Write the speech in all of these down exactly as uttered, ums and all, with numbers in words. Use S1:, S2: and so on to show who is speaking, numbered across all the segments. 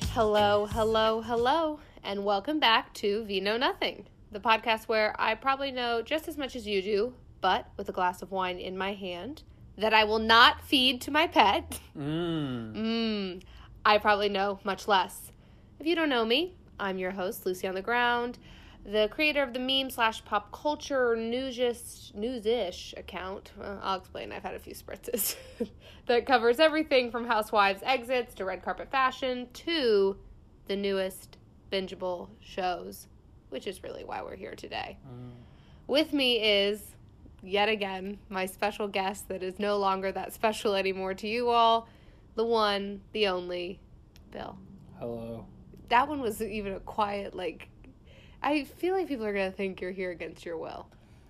S1: Hello, hello, hello, and welcome back to We Know Nothing, the podcast where I probably know just as much as you do, but with a glass of wine in my hand that I will not feed to my pet.
S2: Mmm.
S1: Mmm. I probably know much less. If you don't know me, I'm your host, Lucy on the Ground, the creator of the meme slash pop culture newsish, news-ish account. Well, I'll explain. I've had a few spritzes. That covers everything from housewives exits to red carpet fashion to the newest bingeable shows, which is really why we're here today. Mm. With me is, yet again, my special guest that is no longer that special anymore to you all, the one, the only, Bill.
S2: Hello.
S1: That one was even a quiet, like, I feel like people are going to think you're here against your will.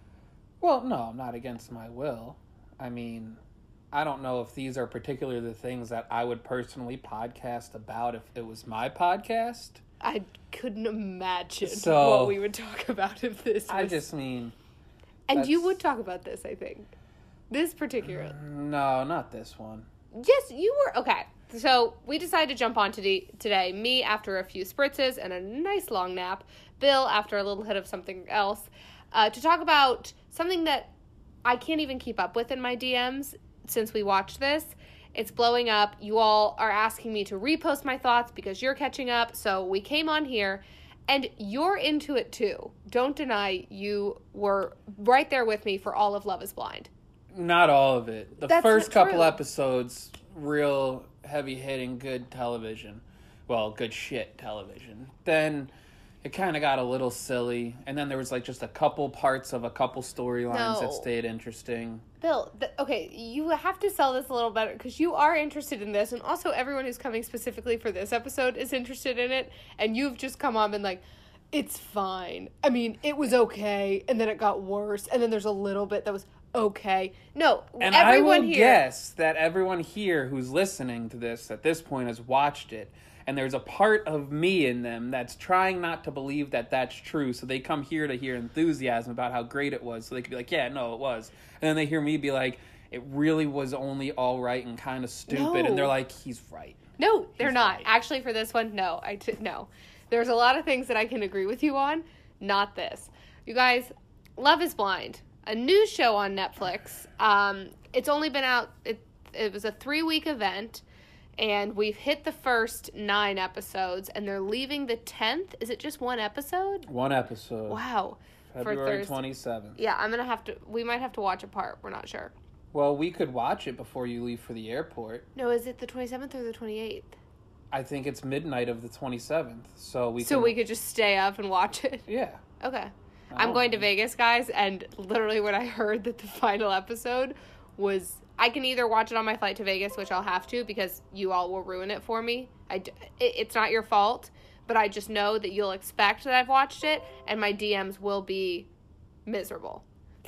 S2: Well, no, I'm not against my will. I mean, I don't know if these are particularly the things that I would personally podcast about if it was my podcast.
S1: I couldn't imagine
S2: so,
S1: what we would talk about if this was...
S2: I just mean...
S1: And you would talk about this, I think. This particular...
S2: No, not this one.
S1: Yes, you were... Okay, so we decided to jump on today, today, me after a few spritzes and a nice long nap, Bill after a little hit of something else, uh, to talk about something that I can't even keep up with in my D Ms since we watched this. It's blowing up. You all are asking me to repost my thoughts because you're catching up, so we came on here, and you're into it too. Don't deny you were right there with me for all of Love is Blind.
S2: Not all of it. The
S1: That's
S2: first couple
S1: true.
S2: episodes, real heavy-hitting, good television. Well, good shit television. Then... It kind of got a little silly, and then there was, like, just a couple parts of a couple storylines
S1: No.
S2: that stayed interesting.
S1: Bill, th- okay, you have to sell this a little better, because you are interested in this, and also everyone who's coming specifically for this episode is interested in it, and you've just come on and been like, it's fine. I mean, it was okay, and then it got worse, and then there's a little bit that was okay. No,
S2: and
S1: everyone
S2: I will
S1: here...
S2: guess that everyone here who's listening to this at this point has watched it. And there's a part of me in them that's trying not to believe that that's true. So they come here to hear enthusiasm about how great it was. So they could be like, yeah, no, it was. And then they hear me be like, it really was only all right and kind of stupid.
S1: No.
S2: And they're like, he's right.
S1: No, they're
S2: He's
S1: not.
S2: right.
S1: Actually, for this one, no. I t- no. There's a lot of things that I can agree with you on. Not this. You guys, Love is Blind. A new show on Netflix. Um, it's only been out... It, it was a three-week event. And we've hit the first nine episodes, and they're leaving the tenth. Is it just one episode?
S2: One episode.
S1: Wow.
S2: February twenty-seventh.
S1: Yeah, I'm going to have to... We might have to watch a part. We're not sure.
S2: Well, we could watch it before you leave for the airport.
S1: No, is it the twenty-seventh or the twenty-eighth?
S2: I think it's midnight of the twenty-seventh. So we
S1: So
S2: can...
S1: we could just stay up and watch it?
S2: Yeah.
S1: Okay. I'm going to Vegas, guys, and literally when I heard that the final episode was... I can either watch it on my flight to Vegas, which I'll have to because you all will ruin it for me. I, it, it's not your fault, but I just know that you'll expect that I've watched it, and my D Ms will be miserable.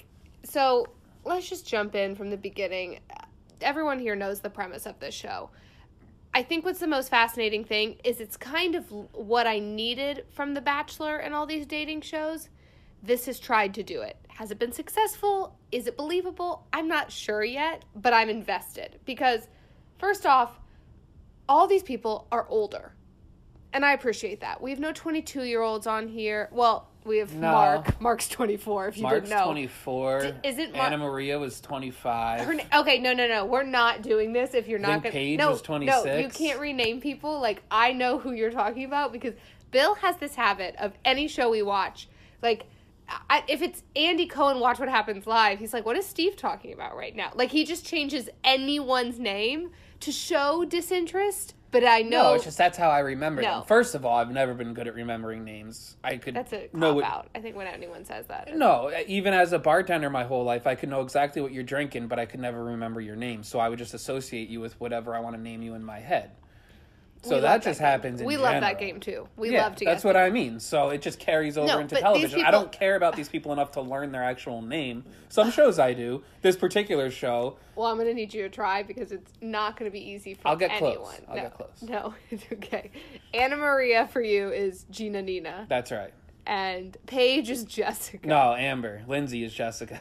S1: So let's just jump in from the beginning. Everyone here knows the premise of this show. I think what's the most fascinating thing is it's kind of what I needed from The Bachelor and all these dating shows. This has tried to do it. Has it been successful? Is it believable? I'm not sure yet, but I'm invested. Because, first off, all these people are older. And I appreciate that. We have no twenty-two-year-olds on here. Well, we have
S2: No.
S1: Mark. Mark's twenty-four, if you
S2: Mark's
S1: didn't know.
S2: twenty-four.
S1: D- isn't Mar-
S2: Anna Maria was twenty-five.
S1: Her na- okay, no, no, no. We're not doing this if you're
S2: I
S1: not
S2: think
S1: going to...
S2: Paige
S1: No,
S2: was twenty-six.
S1: no, you can't rename people. Like, I know who you're talking about because Bill has this habit of any show we watch, like... I, if it's Andy Cohen, Watch What Happens Live, he's like, what is Steve talking about right now? Like, he just changes anyone's name to show disinterest, but I know...
S2: No, it's just that's how I remember
S1: No.
S2: them. First of all, I've never been good at remembering names. I could
S1: That's a
S2: know
S1: cop-out, I think, when anyone says that.
S2: No, even as a bartender my whole life, I could know exactly what you're drinking, but I could never remember your name. So I would just associate you with whatever I want to name you in my head. So
S1: We
S2: that
S1: love
S2: just
S1: that game.
S2: happens in
S1: We
S2: general.
S1: love that game, too. We
S2: yeah,
S1: love to get
S2: that's what I mean. So it just carries over
S1: No,
S2: into
S1: but these
S2: television. I
S1: people-
S2: don't care about these people enough to learn their actual name. Some shows I do. This particular show...
S1: Well, I'm going to need you to try because it's not going to be easy for
S2: I'll get
S1: anyone.
S2: close. I'll
S1: no,
S2: get close.
S1: No, it's okay. Anna Maria for you is Gina Nina.
S2: That's right.
S1: And Paige is Jessica.
S2: No, Amber. Lindsay is Jessica.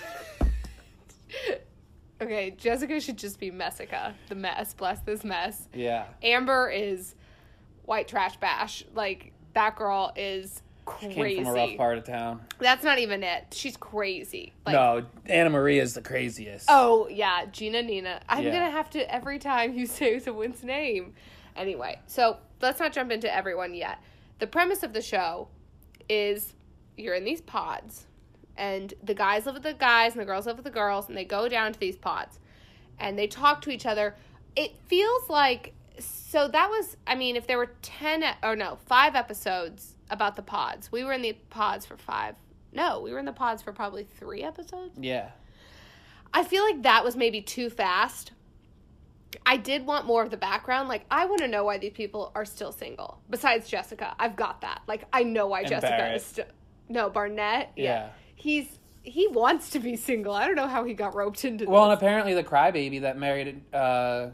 S1: Okay, Jessica should just be Messica. The mess. Bless this mess.
S2: Yeah.
S1: Amber is white trash bash. Like, that girl is crazy.
S2: She came from a rough part of town.
S1: That's not even it. She's crazy. Like,
S2: no, Anna Maria is the craziest.
S1: Oh, yeah. Gina Nina. I'm
S2: Yeah.
S1: going to have to, every time you say someone's name. Anyway, so let's not jump into everyone yet. The premise of the show is you're in these pods, and the guys live with the guys, and the girls live with the girls, and they go down to these pods, and they talk to each other. It feels like, so that was, I mean, if there were ten, or no, five episodes about the pods. We were in the pods for five. No, we were in the pods for probably three episodes.
S2: Yeah.
S1: I feel like that was maybe too fast. I did want more of the background. Like, I want to know why these people are still single. Besides Jessica. I've got that. Like, I know why
S2: And
S1: Jessica
S2: Barrett.
S1: is still... No, Barnett?
S2: Yeah.
S1: He's... He wants to be single. I don't know how he got roped into this.
S2: Well, and apparently the crybaby that married uh,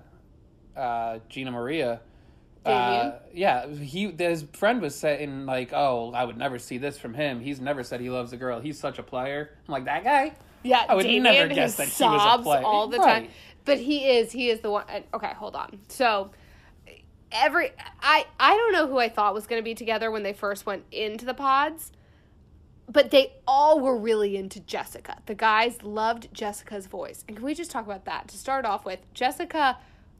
S2: uh, Gina Maria...
S1: Damien?
S2: Uh, yeah, he his friend was saying, like, oh, I would never see this from him. He's never said he loves a girl. He's such a player. I'm like, that guy?
S1: Yeah,
S2: I would
S1: Damien,
S2: never
S1: who
S2: guess that he was a
S1: sobs
S2: player.
S1: all the
S2: Right.
S1: time. But he is. He is the one... and- Okay, hold on. So... Every... I, I don't know who I thought was going to be together when they first went into the pods. But they all were really into Jessica. The guys loved Jessica's voice. And can we just talk about that? To start off with, Jessica,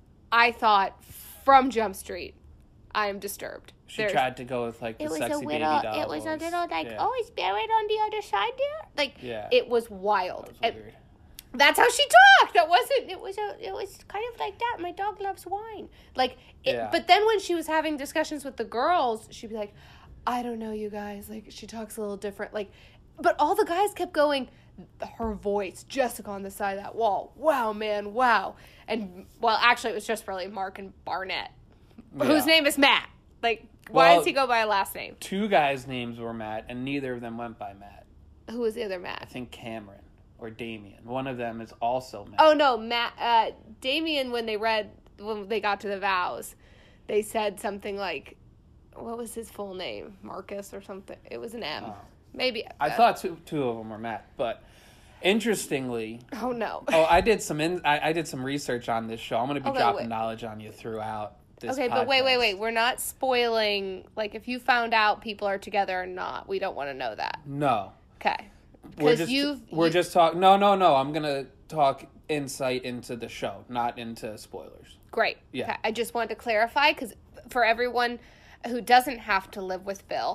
S1: I thought, from Jump Street, I am disturbed.
S2: She
S1: There's-
S2: tried to go with, like, the
S1: it was
S2: sexy
S1: a
S2: baby
S1: little,
S2: doll
S1: it was a
S2: voice.
S1: little like,
S2: Yeah.
S1: oh, is Barrett on the other side there? Like,
S2: Yeah.
S1: it was wild.
S2: That was
S1: And
S2: weird.
S1: that's how she talked. That wasn't, it was a, it was kind of like that. My dog loves wine. Like, it,
S2: Yeah.
S1: but then when she was having discussions with the girls, she'd be like, I don't know, you guys. Like, she talks a little different. Like, but all the guys kept going, her voice, Jessica on the side of that wall. Wow, man, wow. And, well, actually, it was just really Mark and Barnett, whose
S2: Yeah.
S1: name is Matt. Like, why
S2: Well,
S1: does he go by a last name?
S2: Two guys' names were Matt, and neither of them went by Matt.
S1: Who was the other
S2: I
S1: Matt?
S2: think Cameron or Damien. One of them is also Matt.
S1: Oh, no, Matt, uh, Damien, when they read, when they got to the vows, they said something like, what was his full name? Marcus or something? It was an M.
S2: Oh.
S1: Maybe.
S2: I
S1: uh,
S2: thought two two of them were Matt, but interestingly,
S1: Oh, no.
S2: oh, I did some in, I, I did some research on this show. I'm going to be
S1: Okay,
S2: dropping
S1: wait.
S2: knowledge on you throughout this.
S1: Okay, but wait, wait,
S2: podcast.
S1: wait. We're not spoiling, like, if you found out people are together or not, we don't want to know that.
S2: No,
S1: Okay.
S2: we're
S1: Because
S2: just
S1: you've...
S2: we're
S1: you-
S2: just talking. No, no, no. I'm going to talk insight into the show, not into spoilers.
S1: Great.
S2: Yeah.
S1: Okay. I just wanted to clarify, because for everyone who doesn't have to live with Bill,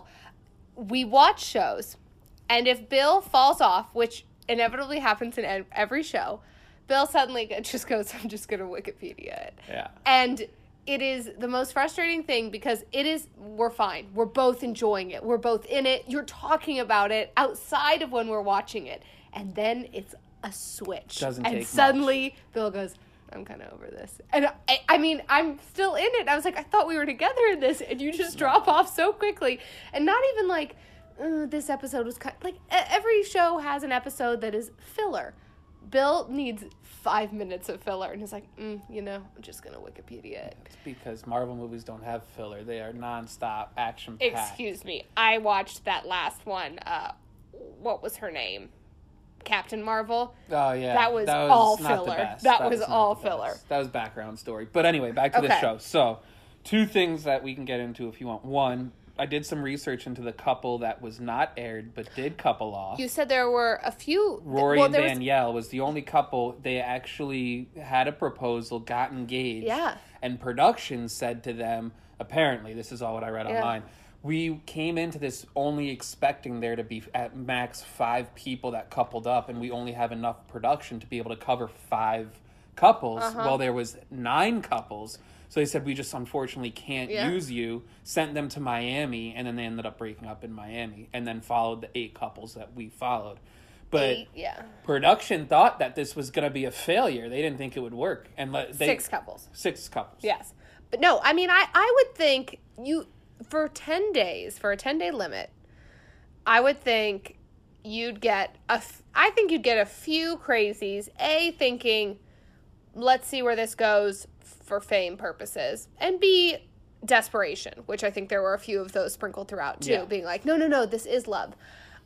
S1: we watch shows, and if Bill falls off, which inevitably happens in ev- every show, Bill suddenly just goes, I'm just going to Wikipedia it.
S2: Yeah.
S1: And it is the most frustrating thing because it is, we're fine. We're both enjoying it. We're both in it. You're talking about it outside of when we're watching it. And then it's a switch.
S2: Doesn't
S1: and
S2: take much.
S1: suddenly Bill goes, I'm kind of over this. And I, I mean, I'm still in it. I was like, I thought we were together in this. And you just drop off so quickly. And not even like, uh, this episode was kind like, e- every show has an episode that is filler. Bill needs five minutes of filler. And he's like, mm, you know, I'm just going to Wikipedia it.
S2: It's because Marvel movies don't have filler. They are nonstop action packed.
S1: Excuse me. I watched that last one. Uh, what was her name? Captain Marvel.
S2: Oh yeah,
S1: That was all
S2: not the
S1: filler.
S2: best.
S1: That was
S2: not
S1: all
S2: the best.
S1: filler.
S2: That was background story. But anyway, back to the
S1: Okay.
S2: show. So, two things that we can get into if you want. One, I did some research into the couple that was not aired but did couple off.
S1: You said there were a few.
S2: Rory
S1: well,
S2: and
S1: there was-
S2: Danielle was the only couple. They actually had a proposal, got engaged.
S1: Yeah.
S2: And production said to them, apparently, this is all what I read
S1: Yeah.
S2: online. We came into this only expecting there to be at max five people that coupled up, and we only have enough production to be able to cover five couples.
S1: Uh-huh.
S2: Well, there was nine couples. So they said, we just unfortunately can't
S1: Yeah.
S2: use you. Sent them to Miami, and then they ended up breaking up in Miami, and then followed the eight couples that we followed. But
S1: Eight, yeah.
S2: production thought that this was going to be a failure. They didn't think it would work. And let, they,
S1: Six couples.
S2: Six couples.
S1: Yes. But no, I mean, I, I would think you, for ten days, for a ten-day limit, I would think you'd get, a, f- I think you'd get a few crazies, A, thinking, let's see where this goes for fame purposes, and B, desperation, which I think there were a few of those sprinkled throughout, too,
S2: Yeah.
S1: being like, no, no, no, this is love.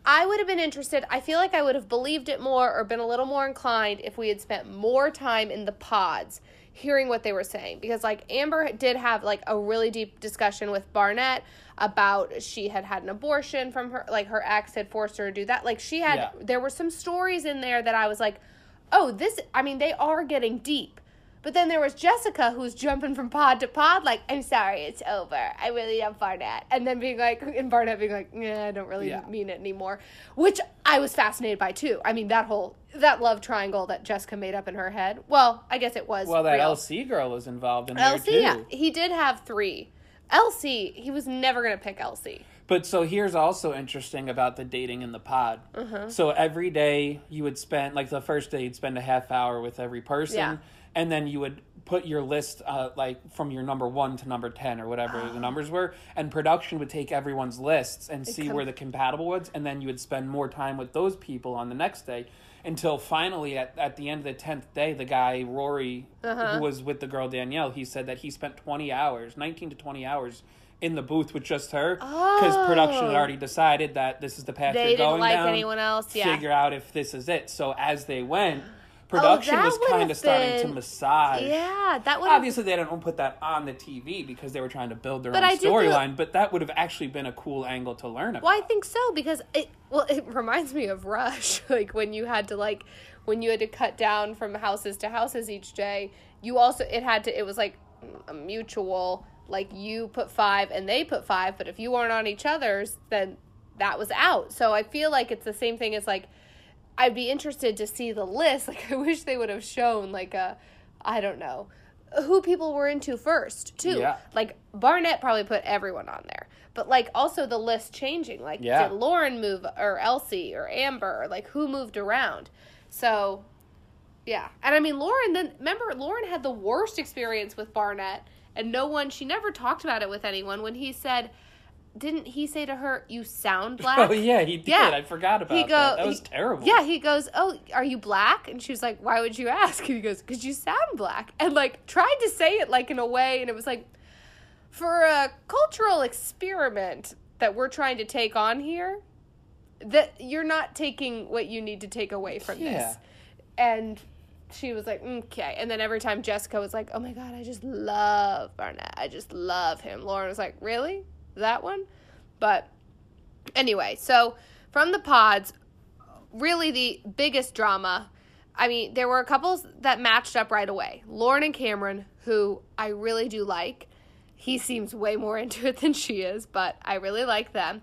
S1: I would have been interested. I feel like I would have believed it more or been a little more inclined if we had spent more time in the pods hearing what they were saying. Because, like, Amber did have, like, a really deep discussion with Barnett about she had had an abortion from her, like, her ex had forced her to do that. Like, she had,
S2: Yeah.
S1: there were some stories in there that I was like, oh, this, I mean, they are getting deep. But then there was Jessica who's jumping from pod to pod, like, I'm sorry, it's over. I really love Barnett. And then being like, and Barnett being like, yeah, I don't really
S2: Yeah.
S1: mean it anymore. Which I was fascinated by, too. I mean, that whole, that love triangle that Jessica made up in her head. Well, I guess it was
S2: Well, that
S1: real.
S2: L C girl was involved in
S1: L C,
S2: there, too.
S1: yeah. He did have three. L C, he was never going to pick L C.
S2: But so here's also interesting about the dating in the pod.
S1: Uh-huh.
S2: So every day you would spend, like the first day you'd spend a half hour with every person.
S1: Yeah.
S2: And then you would put your list, uh, like, from your number one to number ten or whatever
S1: Oh.
S2: the numbers were. And production would take everyone's lists and see
S1: com-
S2: where the compatible was. And then you would spend more time with those people on the next day. Until finally, at, at the end of the tenth day, the guy, Rory,
S1: Uh-huh.
S2: who was with the girl, Danielle, he said that he spent twenty hours, nineteen to twenty hours, in the booth with just her. Because production had
S1: Oh.
S2: already decided that this is the path
S1: They
S2: you're
S1: didn't
S2: going
S1: like
S2: down.
S1: anyone else, yeah.
S2: Figure out if this is it. So as they went, production
S1: that
S2: was
S1: would
S2: kind
S1: have
S2: of starting to
S1: been-
S2: massage.
S1: Yeah, that would have...
S2: Obviously, they didn't put that on the T V because they were trying to build their
S1: But
S2: own
S1: I did feel-
S2: storyline. But that would have actually been a cool angle to learn about.
S1: Well, I think so, because it, well, it reminds me of Rush. Like, when you had to, like, when you had to cut down from houses to houses each day, you also, it had to, it was like a mutual, like, you put five and they put five, but if you weren't on each other's, then that was out. So I feel like it's the same thing as, like, I'd be interested to see the list. Like, I wish they would have shown, like, a, I don't know, who people were into first, too.
S2: Yeah.
S1: Like, Barnett probably put everyone on there. But, like, also the list changing. Like,
S2: Yeah.
S1: did Lauren move, or Elsie, or Amber, or, like, who moved around? So, yeah. And, I mean, Lauren, then, remember, Lauren had the worst experience with Barnett, and no one, she never talked about it with anyone when he said, didn't he say to her, you sound black?
S2: Oh, yeah, he did.
S1: Yeah.
S2: I forgot about
S1: He go-
S2: that. That was
S1: he-
S2: terrible.
S1: Yeah, he goes, oh, are you black? And she was like, why would you ask? And he goes, because you sound black. And, like, tried to say it, like, in a way, and it was like, for a cultural experiment that we're trying to take on here, that you're not taking what you need to take away from
S2: Yeah.
S1: this. And she was like, okay. And then every time Jessica was like, oh, my God, I just love Barnett. I just love him. Lauren was like, really? That one? But anyway, so from the pods, really the biggest drama, I mean, there were a couples that matched up right away. Lauren and Cameron, who I really do like. He seems way more into it than she is, but I really like them.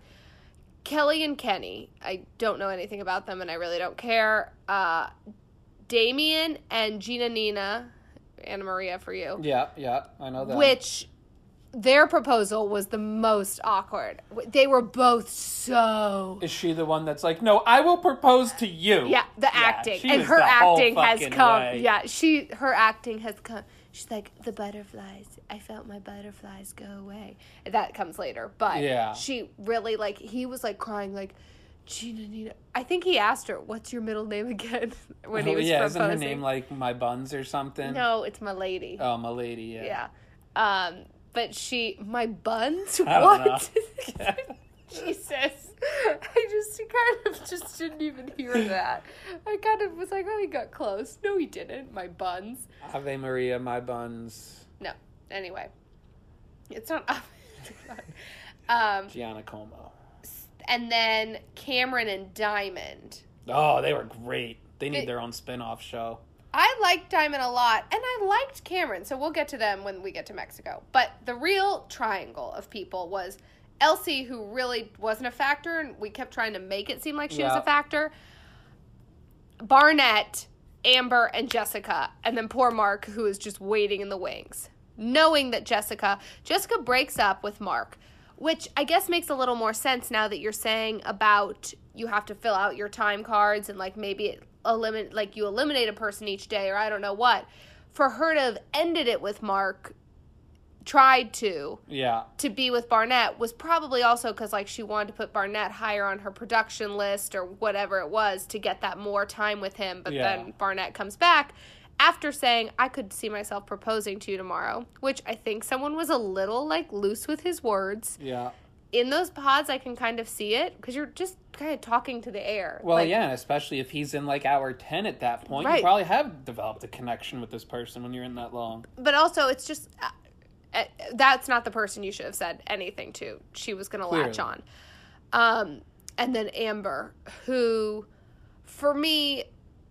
S1: Kelly and Kenny, I don't know anything about them and I really don't care. Uh, Damien and Gina Nina, Anna Maria for you.
S2: Yeah, yeah, I know that.
S1: Which their proposal was the most awkward. They were both so...
S2: Is she the one that's like, no, I will propose to you?
S1: Yeah, the acting.
S2: she
S1: And
S2: was
S1: her
S2: the whole
S1: acting has
S2: fucking
S1: come.
S2: way.
S1: Yeah, she her acting has come. She's like, the butterflies. I felt my butterflies go away. That comes later. But
S2: Yeah.
S1: she really, like, he was, like, crying, like, Gina, Nina. I think he asked her, what's your middle name again? When he
S2: Oh,
S1: was
S2: yeah,
S1: proposing.
S2: isn't her name like My Buns or something?
S1: No, it's my lady.
S2: Oh, my lady, yeah.
S1: Yeah. Um, but she, my buns?
S2: I don't
S1: What?
S2: know.
S1: Jesus. I just kind of just didn't even hear that. I kind of was like, oh, he got close. No, he didn't. My buns.
S2: Ave Maria, My Buns.
S1: No. Anyway. It's not. um,
S2: Gianna Como.
S1: and then Cameron and Diamond.
S2: Oh, they were great. They need
S1: They-
S2: their own spin-off show.
S1: I liked Diamond a lot, and I liked Cameron, so we'll get to them when we get to Mexico. But the real triangle of people was Elsie, who really wasn't a factor, and we kept trying to make it seem like she was
S2: Yeah.
S1: a factor. Barnett, Amber, and Jessica, and then poor Mark, who is just waiting in the wings. Knowing that Jessica, Jessica breaks up with Mark, which I guess makes a little more sense now that you're saying about you have to fill out your time cards and like maybe it eliminate like you eliminate a person each day or I don't know what. For her to have ended it with Mark, tried to,
S2: Yeah.
S1: to be with Barnett was probably also because like she wanted to put Barnett higher on her production list or whatever it was to get that more time with him. But
S2: Yeah.
S1: then Barnett comes back after saying, I could see myself proposing to you tomorrow, which I think someone was a little like loose with his words.
S2: Yeah.
S1: in those pods, I can kind of see it because you're just kind of talking to the air.
S2: Well,
S1: like,
S2: yeah, and especially if he's in like hour ten at that point,
S1: Right.
S2: you probably have developed a connection with this person when you're in that long.
S1: But also, it's just uh, uh, that's not the person you should have said anything to. She was going to latch on. Um, and then Amber, who, for me,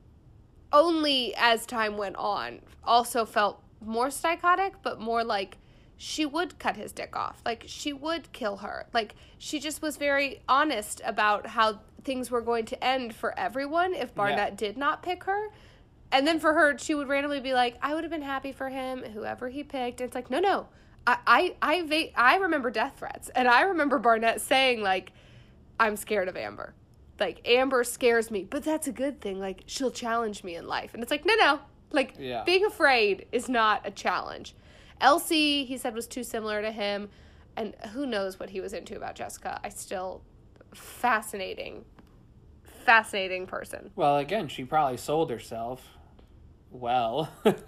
S1: only as time went on, also felt more psychotic, but more like she would cut his dick off. Like, she would kill her. Like, she just was very honest about how things were going to end for everyone if Barnett yeah. did not pick her. And then for her, she would randomly be like, I would have been happy for him, whoever he picked. And it's like, no, no. I, I, I, va- I remember death threats. And I remember Barnett saying, like, I'm scared of Amber. Like, Amber scares me. But that's a good thing. Like, she'll challenge me in life. And it's like, no, no. Like, yeah. being afraid is not a challenge. Elsie, he said, was too similar to him. And who knows what he was into about Jessica. I still, fascinating, fascinating person.
S2: Well, again, she probably sold herself well.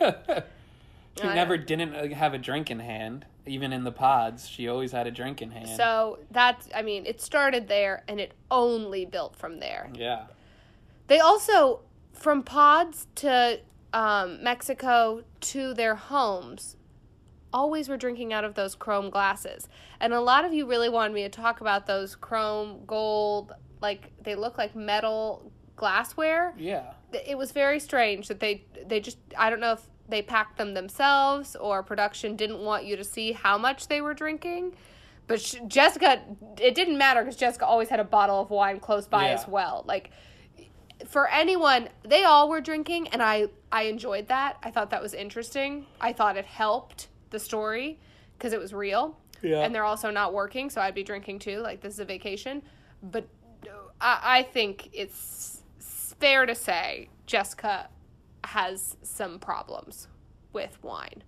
S2: She I never know. didn't have a drink in hand. Even in the pods, she always had a drink in hand.
S1: So that's, I mean, it started there and it only built from there.
S2: Yeah.
S1: They also, from pods to um, Mexico to their homes, always were drinking out of those chrome glasses. And a lot of you really wanted me to talk about those chrome, gold, like, they look like metal glassware.
S2: Yeah.
S1: It was very strange that they, they just, I don't know if they packed them themselves or production didn't want you to see how much they were drinking. But she, Jessica, it didn't matter because Jessica always had a bottle of wine close by yeah. as well. Like, for anyone, they all were drinking, and I, I enjoyed that. I thought that was interesting. I thought it helped the story because it was real.
S2: Yeah.
S1: And they're also not working, so I'd be drinking too. Like, this is a vacation. But I, I think it's fair to say Jessica has some problems with wine.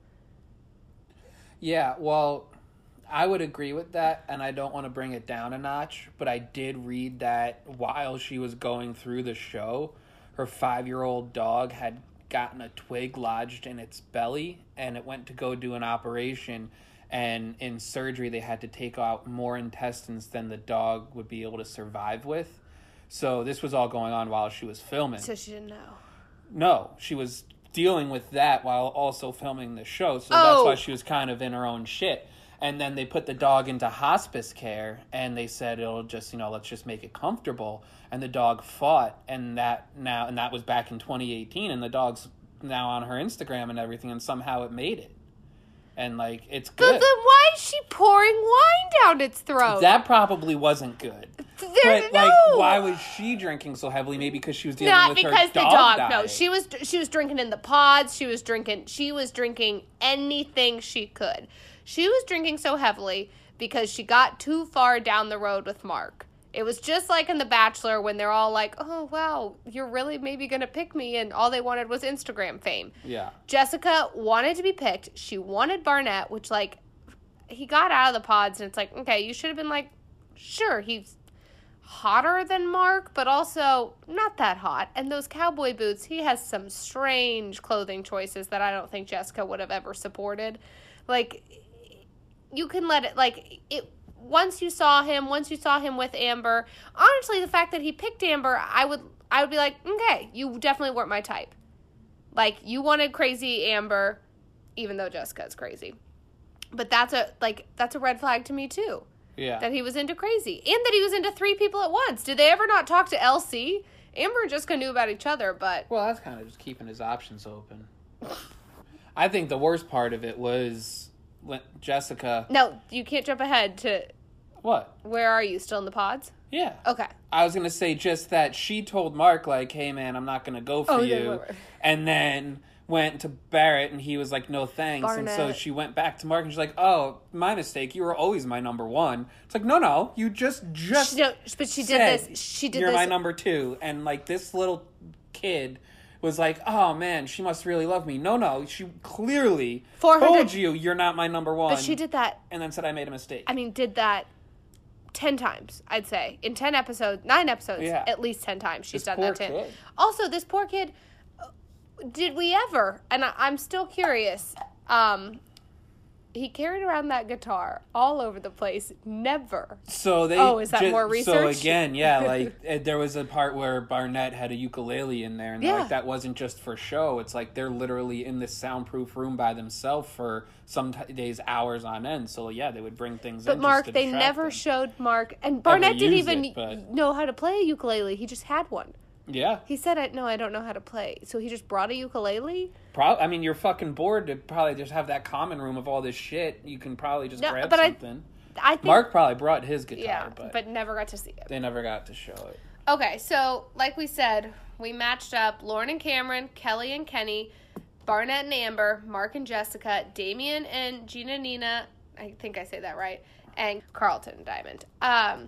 S2: Yeah, well, I would agree with that, and I don't want to bring it down a notch, but I did read that while she was going through the show, her five-year-old dog had gotten a twig lodged in its belly, and it went to go do an operation, and in surgery they had to take out more intestines than the dog would be able to survive with. So this was all going on while she was filming.
S1: So she didn't know.
S2: No, she was dealing with that while also filming the show, so
S1: oh.
S2: that's why she was kind of in her own shit. And then they put the dog into hospice care, and they said it'll just, you know, let's just make it comfortable. And the dog fought, and that now, and that was back in twenty eighteen, and the dog's now on her Instagram and everything, and somehow it made it. And, like, it's good.
S1: But then why is she pouring wine down its throat?
S2: That probably wasn't good.
S1: There,
S2: but,
S1: no.
S2: like, why was she drinking so heavily? Maybe because she was dealing
S1: Not
S2: with her
S1: because
S2: dog
S1: the dog.
S2: died.
S1: No, she was she was drinking in the pods. She was drinking. She was drinking anything she could. She was drinking so heavily because she got too far down the road with Mark. It was just like in The Bachelor when they're all like, oh, wow, you're really maybe going to pick me, and all they wanted was Instagram fame.
S2: Yeah.
S1: Jessica wanted to be picked. She wanted Barnett, which, like, he got out of the pods, and it's like, okay, you should have been like, sure, he's hotter than Mark, but also not that hot. And those cowboy boots, he has some strange clothing choices that I don't think Jessica would have ever supported. Like, you can let it, like, it, once you saw him, once you saw him with Amber, honestly, the fact that he picked Amber, I would, I would be like, okay, you definitely weren't my type. Like, you wanted crazy Amber, even though Jessica's crazy. But that's a, like, that's a red flag to me, too.
S2: Yeah.
S1: That he was into crazy. And that he was into three people at once. Did they ever not talk to Elsie? Amber and Jessica knew about each other, but...
S2: Well, that's kind of just keeping his options open. I think the worst part of it was Jessica...
S1: No, you can't jump ahead to...
S2: What?
S1: Where are you? Still in the pods?
S2: Yeah.
S1: Okay.
S2: I was going to say just that she told Mark, like, hey, man, I'm not going to go for
S1: oh,
S2: you.
S1: Yeah, wait, wait.
S2: And then went to Barrett, and he was like, no thanks.
S1: Barnett.
S2: And so she went back to Mark, and she's like, oh, my mistake. You were always my number one. It's like, no, no. You just, just
S1: she, no, But she did
S2: said,
S1: this. She did
S2: you're
S1: this.
S2: my number two. And, like, this little kid was like, oh, man, she must really love me. No, no. She clearly told you you're not my number one.
S1: But she did that.
S2: And then said I made a mistake.
S1: I mean, did that ten times, I'd say. In ten episodes, nine episodes,
S2: yeah.
S1: at least ten times she's
S2: this
S1: done that to
S2: kid.
S1: Also, this poor kid, did we ever, and I, I'm still curious, um, he carried around that guitar all over the place. Never.
S2: So they.
S1: Oh, is that
S2: ju-
S1: more research?
S2: So again, yeah, like uh, there was a part where Barnett had a ukulele in there, and
S1: Yeah.
S2: like that wasn't just for show. It's like they're literally in this soundproof room by themselves for some t- days, hours on end. So yeah, they would bring things.
S1: But
S2: in
S1: Mark,
S2: just to
S1: they
S2: distract
S1: never
S2: them.
S1: showed Mark, and Barnett didn't
S2: use
S1: even
S2: it, but-
S1: know how to play a ukulele. He just had one.
S2: Yeah.
S1: He said, "I no, I don't know how to play." So he just brought a ukulele.
S2: Pro- I mean, you're fucking bored to probably just have that common room of all this shit. You can probably just
S1: No,
S2: grab
S1: but I-
S2: something.
S1: I think,
S2: Mark probably brought his guitar,
S1: yeah,
S2: but,
S1: but never got to see it.
S2: they never got to show it.
S1: Okay, so like we said, we matched up Lauren and Cameron, Kelly and Kenny, Barnett and Amber, Mark and Jessica, Damien and Gina Nina, I think I say that right, and Carlton and Diamond. Um,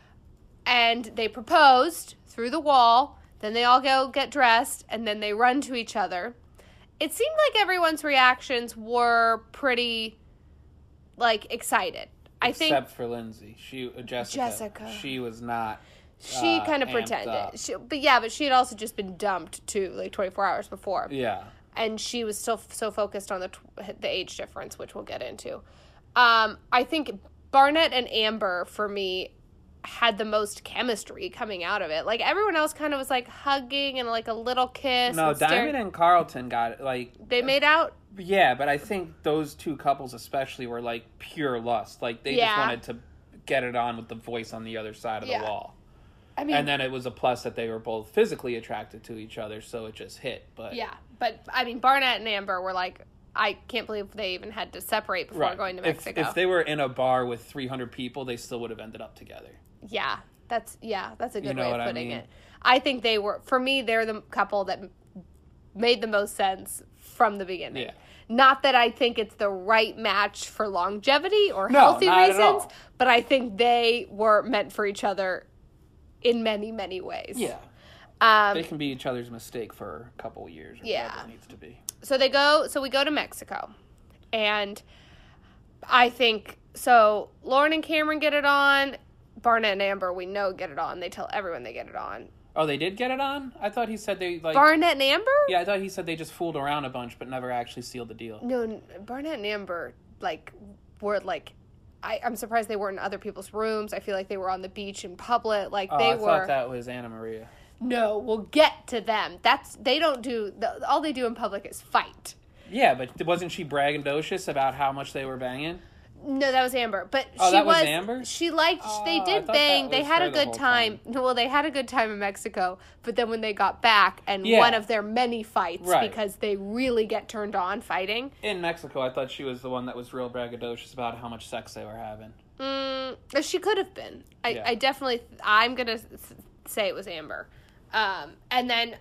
S1: and they proposed through the wall, then they all go get dressed, and then they run to each other. It seemed like everyone's reactions were pretty, like, excited. I think
S2: Except for Lindsay. She, uh, Jessica.
S1: Jessica.
S2: She was not.
S1: she
S2: uh,
S1: kind of
S2: amped
S1: pretended.
S2: up.
S1: She, but yeah, but she had also just been dumped, too, like twenty-four hours before.
S2: Yeah.
S1: And she was still f- so focused on the tw- the age difference, which we'll get into. Um, I think Barnett and Amber, for me, had the most chemistry coming out of it. Like, everyone else kind of was, like, hugging and, like, a little kiss.
S2: No,
S1: and stare-
S2: Diamond and Carlton got it. Like,
S1: They made out?
S2: yeah, but I think those two couples especially were like pure lust. Like they
S1: Yeah.
S2: just wanted to get it on with the voice on the other side of
S1: Yeah.
S2: the wall.
S1: I mean,
S2: And then it was a plus that they were both physically attracted to each other, so it just hit. But
S1: yeah. But, I mean, Barnett and Amber were, like, I can't believe they even had to separate before
S2: right.
S1: going to
S2: If-
S1: Mexico.
S2: If, they were in a bar with three hundred people, they still would have ended up together.
S1: Yeah, that's yeah, that's a good
S2: You know
S1: way of
S2: what I
S1: putting
S2: mean?
S1: it. I think they were, for me, they're the couple that m- made the most sense from the beginning.
S2: Yeah.
S1: Not that I think it's the right match for longevity or
S2: No,
S1: healthy
S2: not at
S1: reasons,
S2: all.
S1: but I think they were meant for each other in many, many ways.
S2: Yeah.
S1: Um,
S2: They can be each other's mistake for a couple years or
S1: Yeah.
S2: whatever it needs to be.
S1: so they go, so we go to Mexico. And I think, so Lauren and Cameron get it on. Barnett and Amber, we know, get it on. They tell everyone they get it on.
S2: Oh, they did get it on? I thought he said they like
S1: Barnett and Amber?
S2: Yeah, I thought he said they just fooled around a bunch but never actually sealed the deal.
S1: No, n- Barnett and Amber, like, were, like, I, I'm surprised they weren't in other people's rooms. I feel like they were on the beach in public. Like,
S2: Oh,
S1: they
S2: I
S1: were...
S2: thought that was Anna Maria.
S1: No, we'll get to them. That's... They don't do... The, all they do in public is fight.
S2: Yeah, but wasn't she braggadocious about how much they were banging?
S1: No, that was Amber. But
S2: Oh,
S1: she
S2: that was
S1: was...
S2: Amber?
S1: She liked... they
S2: Oh, I
S1: did
S2: thought
S1: bang.
S2: that
S1: They
S2: was
S1: had
S2: her
S1: a
S2: the
S1: good
S2: whole
S1: time.
S2: time.
S1: No, well, they had a good time in Mexico. But then when they got back, and
S2: Yeah.
S1: one of their many fights,
S2: Right.
S1: because they really get turned on fighting...
S2: In Mexico, I thought she was the one that was real braggadocious about how much sex they were having.
S1: Mm, she could have been. I,
S2: Yeah.
S1: I definitely, I'm going to say it was Amber. Um, and then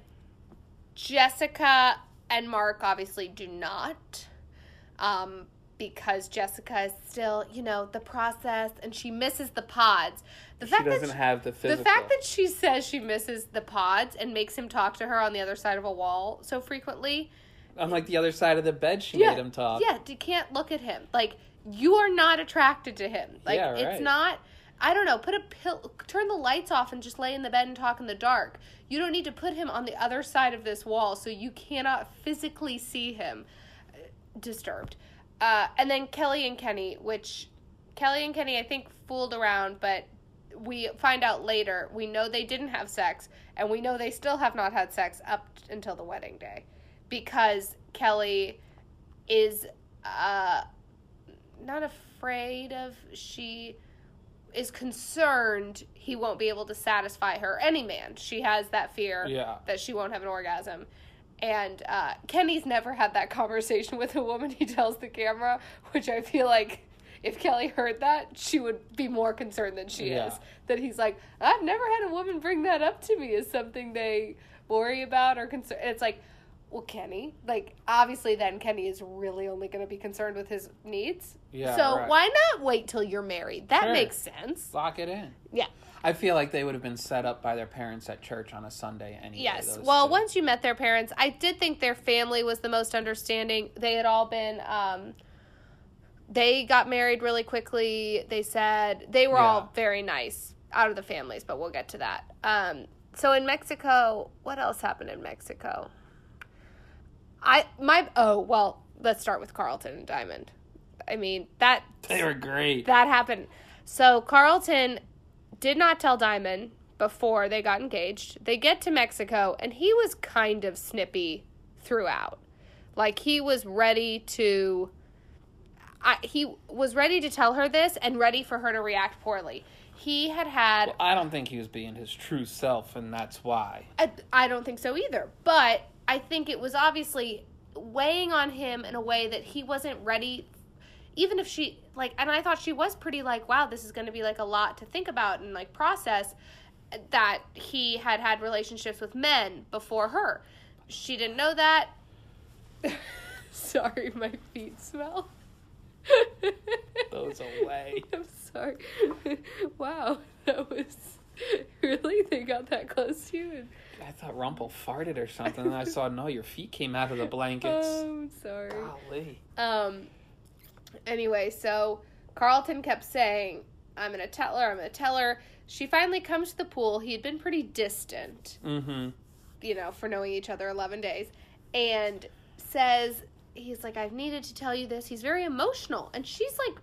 S1: Jessica and Mark obviously do not. Um, because Jessica is still, you know, the process and she misses the pods. The
S2: She
S1: fact
S2: doesn't
S1: that
S2: have the physical.
S1: the fact that she says she misses the pods and makes him talk to her on the other side of a wall so frequently.
S2: On like the other side of the bed, she
S1: Yeah.
S2: made him talk.
S1: Yeah, you can't look at him. Like, you are not attracted to him. Like,
S2: Yeah,
S1: it's
S2: right.
S1: not, I don't know, put a pill, turn the lights off and just lay in the bed and talk in the dark. You don't need to put him on the other side of this wall so you cannot physically see him. Disturbed. Uh, and then Kelly and Kenny, which Kelly and Kenny, I think, fooled around, but we find out later, we know they didn't have sex, and we know they still have not had sex up until the wedding day. Because Kelly is uh, not afraid of, she is concerned he won't be able to satisfy her. Any man. She has that fear
S2: Yeah.
S1: that she won't have an orgasm. And uh, Kenny's never had that conversation with a woman, he tells the camera, which I feel like if Kelly heard that, she would be more concerned than she
S2: Yeah.
S1: is. That he's like, I've never had a woman bring that up to me as something they worry about or concern. It's like, well, Kenny, like, obviously then Kenny is really only going to be concerned with his needs.
S2: Yeah,
S1: So
S2: right.
S1: why not wait till you're married? That
S2: Sure.
S1: makes sense.
S2: Lock it in.
S1: Yeah.
S2: I feel like they would have been set up by their parents at church on a Sunday anyway.
S1: Yes.
S2: those
S1: Well,
S2: two.
S1: once you met their parents, I did think their family was the most understanding. They had all been, um, they got married really quickly. They said they were
S2: Yeah.
S1: all very nice out of the families, but we'll get to that. Um, so in Mexico, what else happened in Mexico? I, my, oh, well, let's start with Carlton and Diamond. I mean, that...
S2: They were great.
S1: That happened. So Carlton did not tell Diamond before they got engaged. They get to Mexico, and he was kind of snippy throughout. Like, he was ready to... I, he was ready to tell her this and ready for her to react poorly. He had had...
S2: Well, I don't think he was being his true self, and that's why.
S1: I, I don't think so either. But I think it was obviously weighing on him in a way that he wasn't ready... Even if she, like, and I thought she was pretty, like, wow, this is going to be, like, a lot to think about and, like, process, that he had had relationships with men before her. She didn't know that. Sorry, my feet smell.
S2: Those away.
S1: I'm sorry. Wow, that was, really? They got that close to you? And...
S2: I thought Rumpel farted or something, and I saw, no, your feet came out of the blankets.
S1: Oh, I'm sorry.
S2: Golly.
S1: Um... Anyway, so Carlton kept saying, I'm going to tell her, I'm going to tell her. She finally comes to the pool. He had been pretty distant,
S2: mm-hmm.
S1: you know, for knowing each other eleven days. And says, he's like, I've needed to tell you this. He's very emotional. And she's like,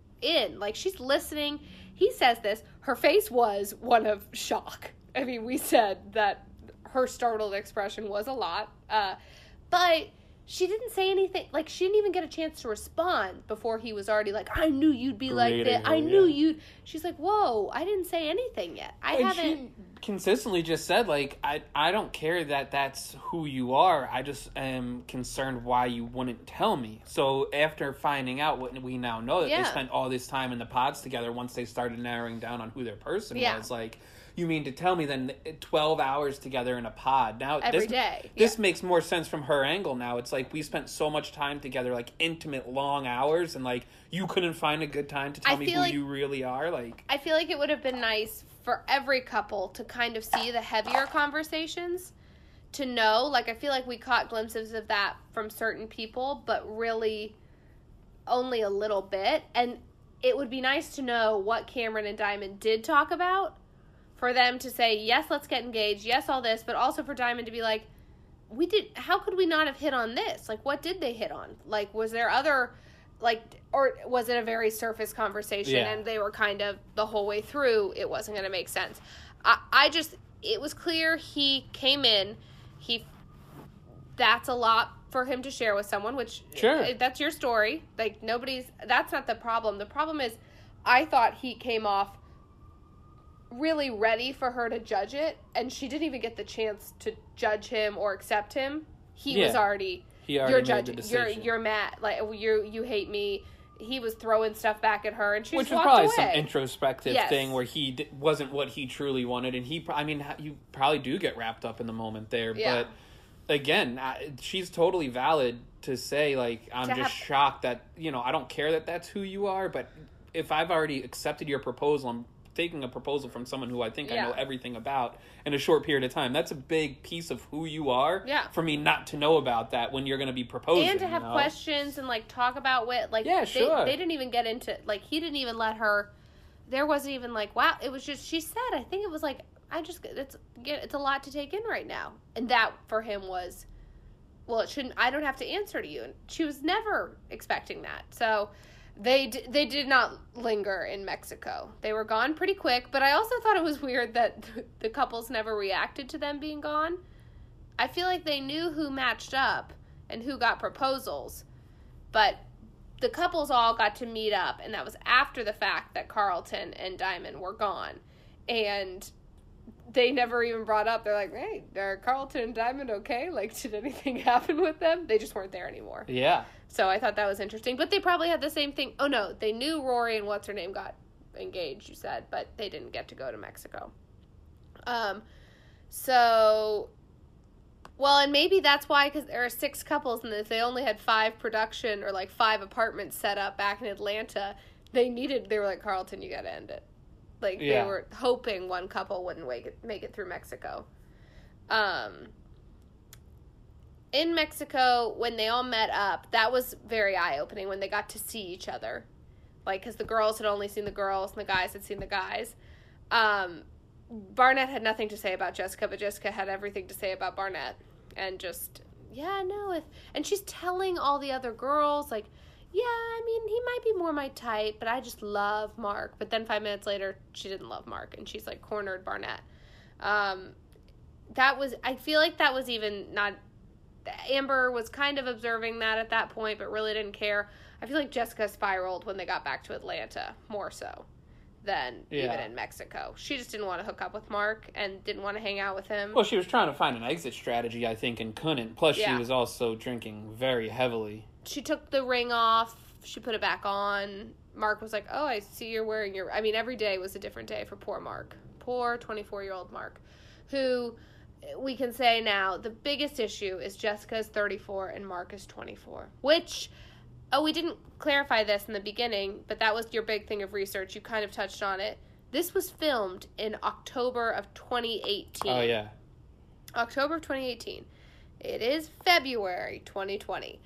S1: in. Like, she's listening. He says this. Her face was one of shock. I mean, we said that her startled expression was a lot. Uh, but... She didn't say anything, like, she didn't even get a chance to respond before he was already like, I knew you'd be like that. I knew yeah. you'd. She's like, whoa, I didn't say anything yet. I
S2: and
S1: haven't.
S2: She consistently just said, like, I, I don't care that that's who you are. I just am concerned why you wouldn't tell me. So after finding out what we now know, that
S1: yeah.
S2: they spent all this time in the pods together once they started narrowing down on who their person
S1: yeah.
S2: was, like... You mean to tell me then twelve hours together in a pod? Now
S1: every
S2: this,
S1: day.
S2: This
S1: yeah.
S2: makes more sense from her angle now. It's like we spent so much time together, like intimate, long hours, and like you couldn't find a good time to tell
S1: I
S2: me who
S1: like,
S2: you really are. Like
S1: I feel like it would have been nice for every couple to kind of see the heavier conversations, to know. Like I feel like we caught glimpses of that from certain people, but really only a little bit. And it would be nice to know what Cameron and Diamond did talk about. For them to say, yes, let's get engaged, yes, all this, but also for Diamond to be like, we did, how could we not have hit on this? Like, what did they hit on? Like, was there other, like, or was it a very surface conversation
S2: yeah.
S1: and they were kind of, the whole way through, it wasn't going to make sense. I, I just, it was clear he came in, he, that's a lot for him to share with someone, which,
S2: sure.
S1: that's your story. Like, nobody's, that's not the problem. The problem is, I thought he came off really ready for her to judge it, and she didn't even get the chance to judge him or accept him. He yeah. was already,
S2: he already
S1: you're
S2: made
S1: judging,
S2: the
S1: you're
S2: decision.
S1: you're mad, like you you hate me. He was throwing stuff back at her, and she
S2: which
S1: just
S2: was
S1: walked
S2: probably
S1: away.
S2: some introspective
S1: yes.
S2: thing where he d- wasn't what he truly wanted, and he, I mean, you probably do get wrapped up in the moment there,
S1: yeah.
S2: but again, I, she's totally valid to say, like, I'm
S1: To
S2: just
S1: have,
S2: shocked that, you know, I don't care that that's who you are, but if I've already accepted your proposal, I'm taking a proposal from someone who I think
S1: yeah.
S2: I know everything about in a short period of time. That's a big piece of who you are.
S1: Yeah.
S2: For me not to know about that when you're going to be proposing.
S1: And to have
S2: you know?
S1: questions and, like, talk about what, like,
S2: yeah,
S1: they,
S2: sure.
S1: they didn't even get into, like, he didn't even let her, there wasn't even, like, wow, it was just, she said, I think it was, like, I just, it's, it's a lot to take in right now. And that, for him, was, well, it shouldn't, I don't have to answer to you. And she was never expecting that. So, They d- they did not linger in Mexico. They were gone pretty quick, but I also thought it was weird that the couples never reacted to them being gone. I feel like they knew who matched up and who got proposals, but the couples all got to meet up, and that was after the fact that Carlton and Diamond were gone. And they never even brought up, they're like, hey, are Carlton and Diamond okay? Like, did anything happen with them? They just weren't there anymore.
S2: Yeah.
S1: So I thought that was interesting. But they probably had the same thing. Oh, no. They knew Rory and what's-her-name got engaged, you said. But they didn't get to go to Mexico. Um, so, well, and maybe that's why, because there are six couples, and if they only had five production or, like, five apartments set up back in Atlanta, they needed, they were like, Carlton, you got to end it. Like,
S2: yeah.
S1: they were hoping one couple wouldn't make it, make it through Mexico. Um... In Mexico, when they all met up, that was very eye-opening when they got to see each other. Like, because the girls had only seen the girls and the guys had seen the guys. Um, Barnett had nothing to say about Jessica, but Jessica had everything to say about Barnett. And just, yeah, no. If, and she's telling all the other girls, like, yeah, I mean, he might be more my type, but I just love Mark. But then five minutes later, she didn't love Mark, and she's, like, cornered Barnett. Um, that was, I feel like that was even not, Amber was kind of observing that at that point, but really didn't care. I feel like Jessica spiraled when they got back to Atlanta, more so than yeah. even in Mexico. She just didn't want to hook up with Mark and didn't want to hang out with him.
S2: Well, she was trying to find an exit strategy, I think, and couldn't. Plus,
S1: yeah.
S2: she was also drinking very heavily.
S1: She took the ring off. She put it back on. Mark was like, oh, I see you're wearing your... I mean, every day was a different day for poor Mark. Poor twenty-four-year-old Mark, who we can say now the biggest issue is Jessica is thirty-four and Mark is twenty-four, which... Oh, we didn't clarify this in the beginning, but that was your big thing of research. You kind of touched on it. This was filmed in October of twenty eighteen.
S2: Oh, yeah.
S1: October of twenty eighteen. It is February twenty twenty.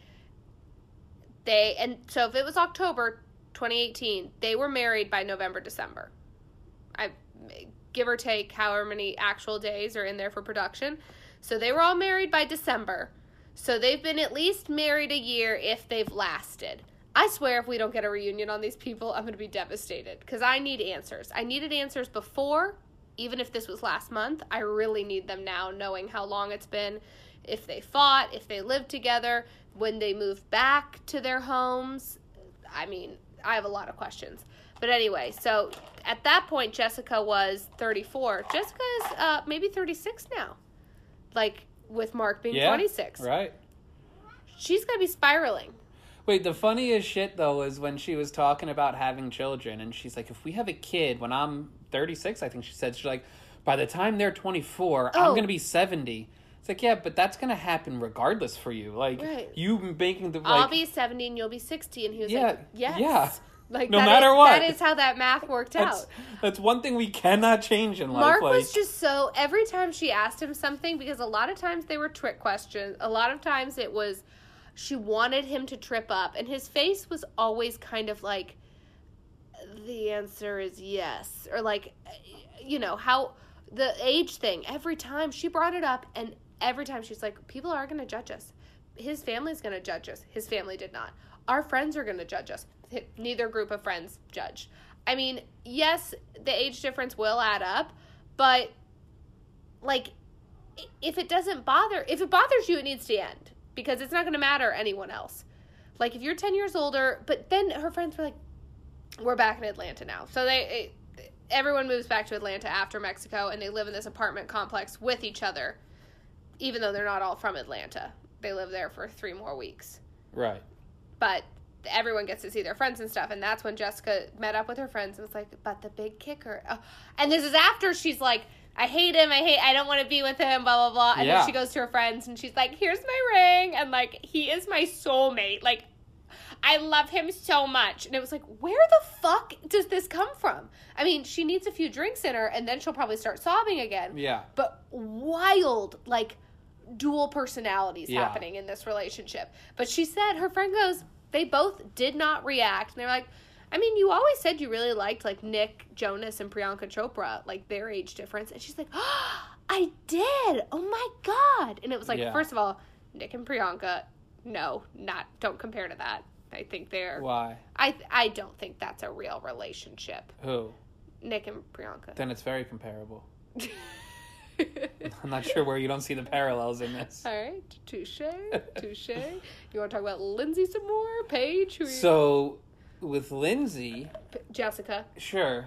S1: They, and so if it was October twenty eighteen, they were married by November, December. I, give or take however many actual days are in there for production. So they were all married by December. So they've been at least married a year if they've lasted. I swear if we don't get a reunion on these people, I'm going to be devastated. Because I need answers. I needed answers before, even if this was last month. I really need them now, knowing how long it's been. If they fought, if they lived together, when they moved back to their homes. I mean, I have a lot of questions. But anyway, so at that point, Jessica was thirty-four. Jessica is uh, maybe thirty-six now. Like... with Mark being
S2: yeah,
S1: twenty-six.
S2: Right.
S1: She's going to be spiraling.
S2: Wait, the funniest shit, though, is when she was talking about having children, and she's like, if we have a kid when I'm thirty-six, I think she said, she's like, by the time they're twenty-four, oh. I'm going to be seventy. It's like, yeah, but that's going to happen regardless for you. Like, right. you making the... Like,
S1: I'll be seventy and you'll be sixty. And he was yeah, like, yes.
S2: Yeah.
S1: Like,
S2: no
S1: that
S2: matter
S1: is,
S2: what.
S1: That is how that math worked
S2: that's,
S1: out.
S2: That's one thing we cannot change in life.
S1: Mark
S2: like,
S1: was just so... Every time she asked him something, because a lot of times they were trick questions. A lot of times it was... She wanted him to trip up. And his face was always kind of like, the answer is yes. Or like, you know, how... The age thing. Every time she brought it up, and every time she's like, people are going to judge us. His family's going to judge us. His family did not. Our friends are going to judge us. Neither group of friends judged. I mean, yes, the age difference will add up, but, like, if it doesn't bother, if it bothers you, it needs to end, because it's not going to matter anyone else. Like, if you're ten years older, but then her friends were like, we're back in Atlanta now. So they, it, everyone moves back to Atlanta after Mexico, and they live in this apartment complex with each other, even though they're not all from Atlanta. They live there for three more weeks.
S2: Right.
S1: But everyone gets to see their friends and stuff, and that's when Jessica met up with her friends and was like, but the big kicker... Oh. And this is after she's like, I hate him, I hate, I don't want to be with him, blah, blah, blah. And
S2: yeah.
S1: then she goes to her friends, and she's like, here's my ring, and, like, he is my soulmate. Like, I love him so much. And it was like, where the fuck does this come from? I mean, she needs a few drinks in her, and then she'll probably start sobbing again.
S2: Yeah.
S1: But wild, like, dual personalities
S2: yeah.
S1: happening in this relationship. But she said, her friend goes... They both did not react. And they're like, I mean, you always said you really liked, like, Nick Jonas and Priyanka Chopra, like, their age difference. And she's like, oh, I did. Oh, my God. And it was like, yeah. first of all, Nick and Priyanka, no, not, don't compare to that. I think they're...
S2: Why?
S1: I I don't think that's a real relationship.
S2: Who?
S1: Nick and Priyanka.
S2: Then it's very comparable. I'm not sure where you don't see the parallels in this.
S1: All right, touche, touche. You want to talk about Lindsay some more? Paige? Who are you?
S2: So, with Lindsay...
S1: P- Jessica.
S2: Sure.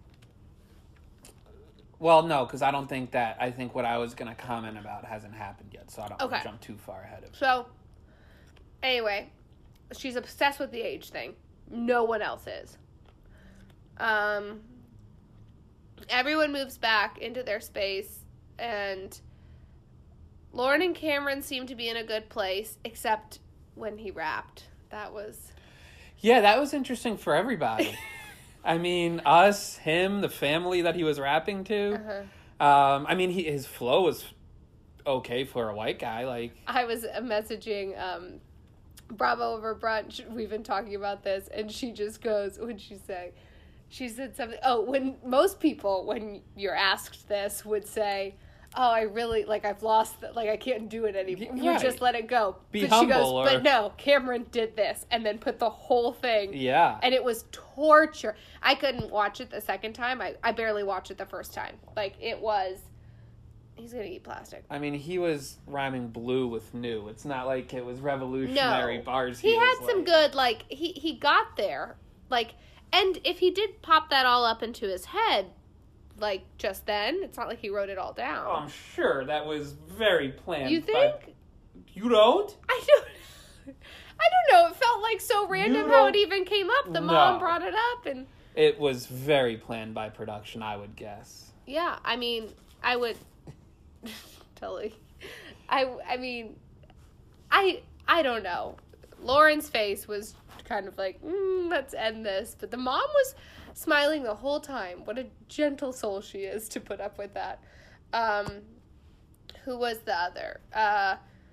S2: Well, no, because I don't think that... I think what I was going to comment about hasn't happened yet, so I don't
S1: okay.
S2: want to jump too far ahead of it.
S1: So, anyway, she's obsessed with the age thing. No one else is. Um, everyone moves back into their space. And Lauren and Cameron seem to be in a good place, except when he rapped. That was...
S2: Yeah, that was interesting for everybody. I mean, us, him, the family that he was rapping to. Uh-huh. Um, I mean, he, his flow was okay for a white guy. Like,
S1: I was messaging um, Bravo over brunch. We've been talking about this, and she just goes, what'd she say? She said something... Oh, when most people, when you're asked this, would say... oh, I really, like, I've lost, the, like, I can't do it anymore.
S2: Right.
S1: You just let it go.
S2: Be
S1: but
S2: humble
S1: she goes,
S2: or...
S1: but no, Cameron did this, and then put the whole thing.
S2: Yeah.
S1: And it was torture. I couldn't watch it the second time. I, I barely watched it the first time. Like, it was, he's gonna eat plastic.
S2: I mean, he was rhyming blue with new. It's not like it was revolutionary
S1: no.
S2: bars.
S1: He,
S2: he
S1: had
S2: was
S1: some
S2: like...
S1: good, like, he, he got there. Like, and if he did pop that all up into his head, like, just then, it's not like he wrote it all down.
S2: Oh, I'm sure that was very planned.
S1: You think?
S2: By... You don't?
S1: I don't I don't know. It felt like so random how it even came up. The
S2: no.
S1: mom brought it up, and...
S2: It was very planned by production, I would guess.
S1: Yeah, I mean, I would... totally. I, I mean, I, I don't know. Lauren's face was kind of like, mm, let's end this. But the mom was smiling the whole time. What a gentle soul she is to put up with that. Um, who was the other? Uh,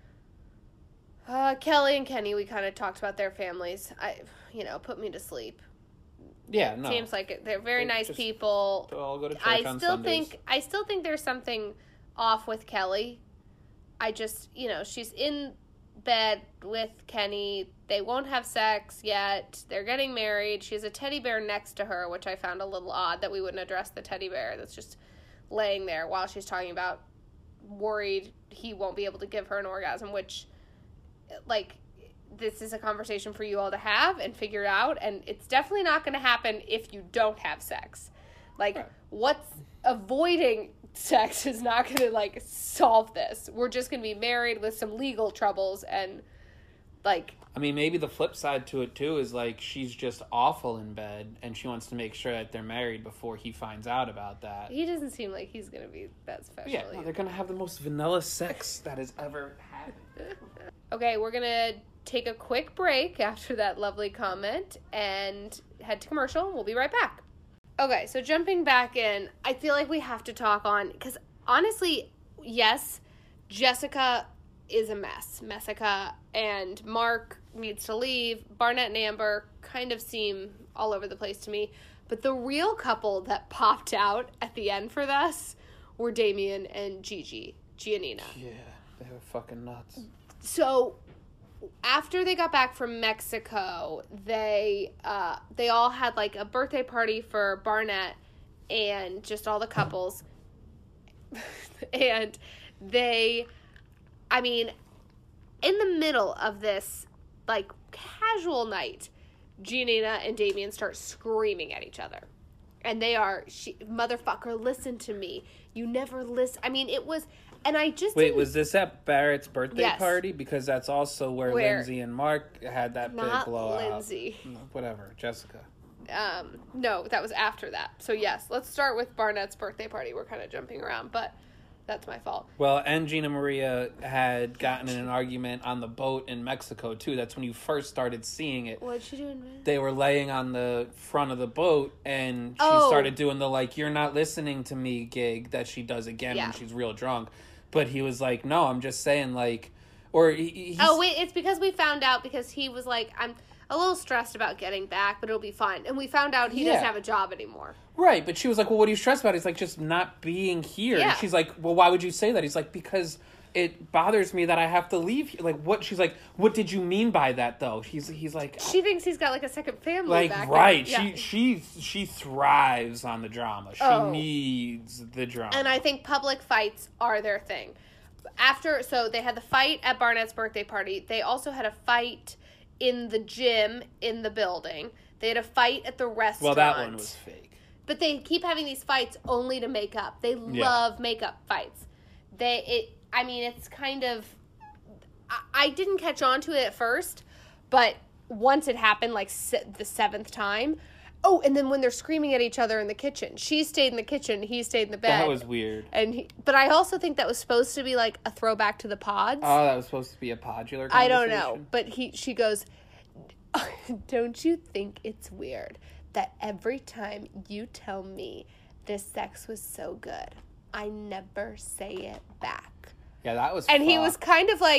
S1: uh, Kelly and Kenny, we kind of talked about their families. I, you know, put me to sleep.
S2: Yeah, no.
S1: Seems like it. They're very
S2: They
S1: nice
S2: just
S1: people.
S2: all go to church
S1: I
S2: on
S1: still
S2: Sundays.
S1: think I still think there's something off with Kelly. I just, you know, she's in bed with Kenny. They won't have sex yet. They're getting married. She has a teddy bear next to her, which I found a little odd that we wouldn't address the teddy bear that's just laying there while she's talking about worried he won't be able to give her an orgasm, which, like, this is a conversation for you all to have and figure out, and it's definitely not going to happen if you don't have sex. Like,
S2: right.
S1: what's avoiding sex is not going to, like, solve this. We're just going to be married with some legal troubles, and, like...
S2: I mean, maybe the flip side to it, too, is, like, she's just awful in bed, and she wants to make sure that they're married before he finds out about that.
S1: He doesn't seem like he's going to be that special.
S2: Yeah, no, they're going to have the most vanilla sex that has ever happened.
S1: Okay, we're going to take a quick break after that lovely comment and head to commercial. We'll be right back. Okay, so jumping back in, I feel like we have to talk on, because honestly, yes, Jessica is a mess. Messica and Mark needs to leave. Barnett and Amber kind of seem all over the place to me. But the real couple that popped out at the end for this were Damien and Gigi, Giannina.
S2: Yeah, they were fucking nuts.
S1: So after they got back from Mexico, they uh, they all had like a birthday party for Barnett and just all the couples. And they, I mean, in the middle of this like casual night, Giannina and Damien start screaming at each other. And they are, she, motherfucker, listen to me. You never listen. I mean, it was, and I just
S2: Wait,
S1: didn't,
S2: was this at Barrett's birthday
S1: Yes.
S2: party? Because that's also where,
S1: Where-
S2: Lindsay and Mark had that
S1: not
S2: big blowout.
S1: Lindsay.
S2: No, whatever, Jessica.
S1: Um, no, that was after that. So yes, let's start with Barnett's birthday party. We're kind of jumping around, but that's my fault.
S2: Well, and Gina Maria had gotten in an argument on the boat in Mexico, too. That's when you first started seeing it.
S1: What'd she do in bed?
S2: They were laying on the front of the boat, and she
S1: Oh.
S2: started doing the, like, you're not listening to me gig that she does again
S1: Yeah.
S2: when she's real drunk. But he was like, no, I'm just saying, like, or he, he's,
S1: Oh, wait, it's because we found out because he was like, I'm a little stressed about getting back, but it'll be fine. And we found out he
S2: Yeah.
S1: doesn't have a job anymore.
S2: Right, but she was like, well, what are you stressed about? He's like, just not being here.
S1: Yeah.
S2: And she's like, well, why would you say that? He's like, because it bothers me that I have to leave here. Like, what? She's like, what did you mean by that, though? He's he's like...
S1: She thinks he's got like a second family
S2: Like,
S1: back
S2: right.
S1: there. Yeah.
S2: She, she, she thrives on the drama. She
S1: Oh.
S2: needs the drama.
S1: And I think public fights are their thing. After, so they had the fight at Barnett's birthday party. They also had a fight in the gym in the building. They had a fight at the restaurant.
S2: Well, that one was fake.
S1: But they keep having these fights only to make up. They
S2: Yeah.
S1: love makeup fights. They, it, I mean, it's kind of, I, I didn't catch on to it at first, but once it happened, like se- the seventh time, oh, and then when they're screaming at each other in the kitchen, she stayed in the kitchen, he stayed in the bed.
S2: That was weird.
S1: And he, but I also think that was supposed to be like a throwback to the pods.
S2: Oh, that was supposed to be a podular conversation?
S1: I don't know, but he, she goes, don't you think it's weird that every time you tell me this sex was so good, I never say it back?
S2: Yeah, that was
S1: And he
S2: fucked.
S1: was kind of like,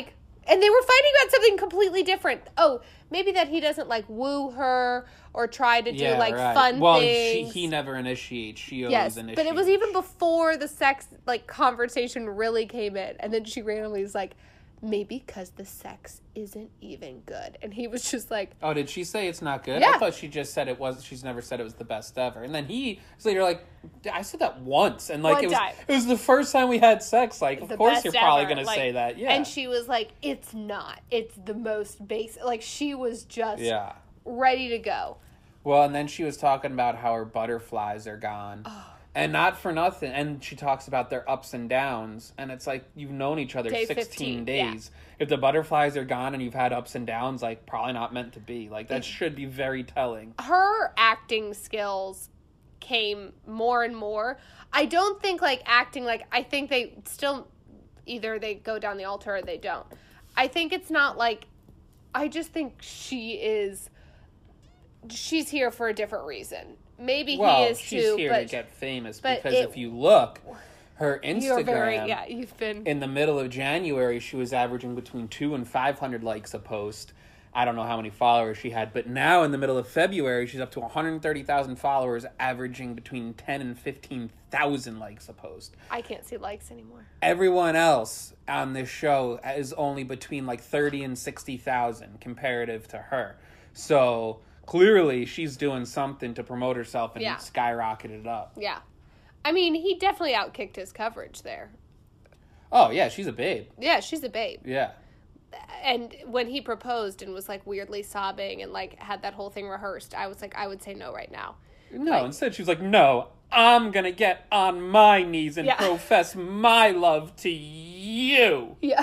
S1: And they were fighting about something completely different. Oh, maybe that he doesn't, like, woo her or try to do,
S2: yeah,
S1: like,
S2: right.
S1: fun
S2: well,
S1: things.
S2: Well, he never initiates. She always
S1: yes,
S2: initiates.
S1: But it was even before the sex, like, conversation really came in. And then she randomly was like, maybe because the sex isn't even good. And he was just like...
S2: Oh, did she say it's not good?
S1: Yeah.
S2: I thought she just said it was... She's never said it was the best ever. And then he was later like, I said that once. And, like,
S1: One
S2: it was
S1: time.
S2: it was the first time we had sex. Like, of
S1: The
S2: course
S1: best
S2: you're probably
S1: ever.
S2: going to
S1: Like,
S2: say that. Yeah.
S1: And she was like, it's not. It's the most basic. Like, she was just
S2: yeah.
S1: ready to go.
S2: Well, and then she was talking about how her butterflies are gone.
S1: Oh.
S2: And not for nothing. And she talks about their ups and downs. And it's like, you've known each other
S1: Day
S2: sixteen
S1: fifteen,
S2: days. Yeah. If the butterflies are gone and you've had ups and downs, like, probably not meant to be. Like, that should be very telling.
S1: Her acting skills came more and more. I don't think, like, acting, like, I think they still, either they go down the altar or they don't. I think it's not, like, I just think she is, she's here for a different reason. Maybe
S2: well,
S1: he is
S2: she's
S1: too,
S2: here
S1: but,
S2: to get famous
S1: but
S2: because
S1: it,
S2: if you look, her Instagram,
S1: you're very, yeah, you've been
S2: in the middle of January, she was averaging between two and five hundred likes a post. I don't know how many followers she had, but now in the middle of February, she's up to one hundred thirty thousand followers, averaging between ten and fifteen thousand likes a post.
S1: I can't see likes anymore.
S2: Everyone else on this show is only between like thirty and sixty thousand comparative to her. So clearly, she's doing something to promote herself and
S1: yeah.
S2: skyrocketed it up.
S1: Yeah. I mean, he definitely outkicked his coverage there.
S2: Oh, yeah, she's a babe.
S1: Yeah, she's a babe.
S2: Yeah.
S1: And when he proposed and was, like, weirdly sobbing and, like, had that whole thing rehearsed, I was like, I would say no right now.
S2: No,
S1: like,
S2: instead she was like, no, I'm going to get on my knees and
S1: yeah.
S2: profess my love to you.
S1: Yeah.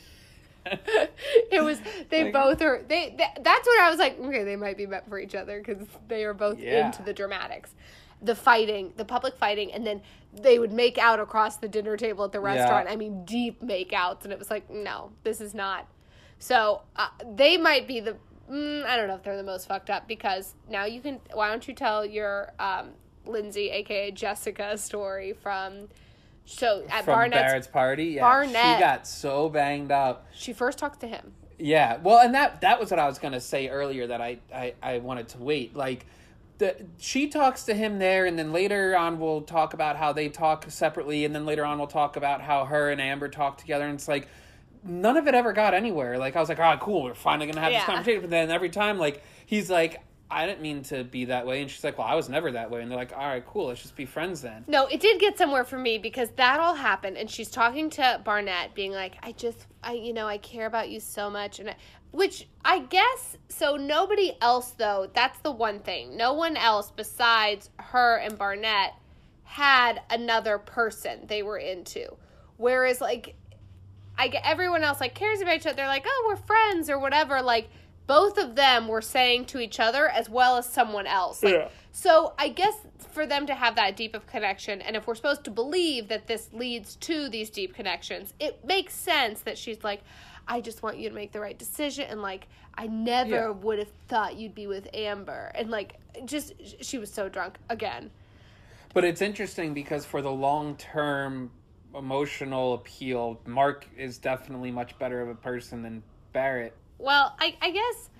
S1: It was, they like, both are, they, they, that's when I was like, okay, they might be meant for each other because they are both
S2: yeah.
S1: into the dramatics. The fighting, the public fighting, and then they would make out across the dinner table at the restaurant.
S2: Yeah.
S1: I mean, deep makeouts, and it was like, no, this is not. So uh, they might be the, mm, I don't know if they're the most fucked up, because now you can, why don't you tell your um, Lindsay, a k a. Jessica, story from... So at
S2: From
S1: Barnett's,
S2: Barrett's party, yeah,
S1: Barnett,
S2: she got so banged up.
S1: She first talked to him.
S2: Yeah, well, and that that was what I was gonna say earlier that I I, I wanted to wait. Like, the she talks to him there, and then later on we'll talk about how they talk separately, and then later on we'll talk about how her and Amber talk together, and it's like none of it ever got anywhere. Like I was like, all right, cool, we're finally gonna have
S1: yeah.
S2: this conversation, but then every time like he's like, I didn't mean to be that way. And she's like, well, I was never that way. And they're like, all right, cool. Let's just be friends then.
S1: No, it did get somewhere for me because that all happened. And she's talking to Barnett being like, I just, I, you know, I care about you so much. And I, which I guess, so nobody else though, that's the one thing. No one else besides her and Barnett had another person they were into. Whereas like, I get everyone else like cares about each other. They're like, oh, we're friends or whatever. Like, both of them were saying to each other as well as someone else. Like,
S2: yeah.
S1: So I guess for them to have that deep of connection, and if we're supposed to believe that this leads to these deep connections, it makes sense that she's like, I just want you to make the right decision. And like, I never
S2: yeah.
S1: would have thought you'd be with Amber. And like, just, she was so drunk again.
S2: But it's interesting because for the long-term emotional appeal, Mark is definitely much better of a person than Barrett.
S1: Well, I, I guess,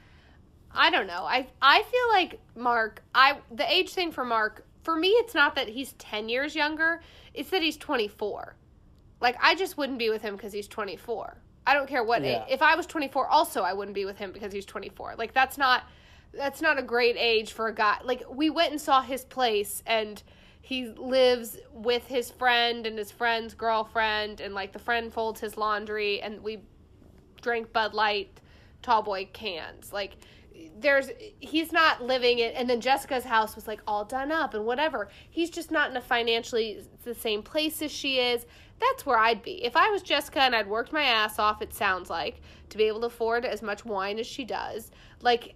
S1: I don't know. I I feel like Mark, I the age thing for Mark, for me, it's not that he's ten years younger. It's that he's twenty-four. Like, I just wouldn't be with him because he's twenty-four. I don't care what
S2: yeah.
S1: age. If I was twenty-four, also, I wouldn't be with him because he's twenty-four. Like, that's not, that's not a great age for a guy. Like, we went and saw his place, and he lives with his friend and his friend's girlfriend, and, like, the friend folds his laundry, and we drank Bud Light tall boy cans. Like, there's, he's not living it, and then Jessica's house was like all done up and whatever. He's just not in a financially the same place as she is. That's where I'd be. If I was Jessica and I'd worked my ass off, it sounds like, to be able to afford as much wine as she does, like,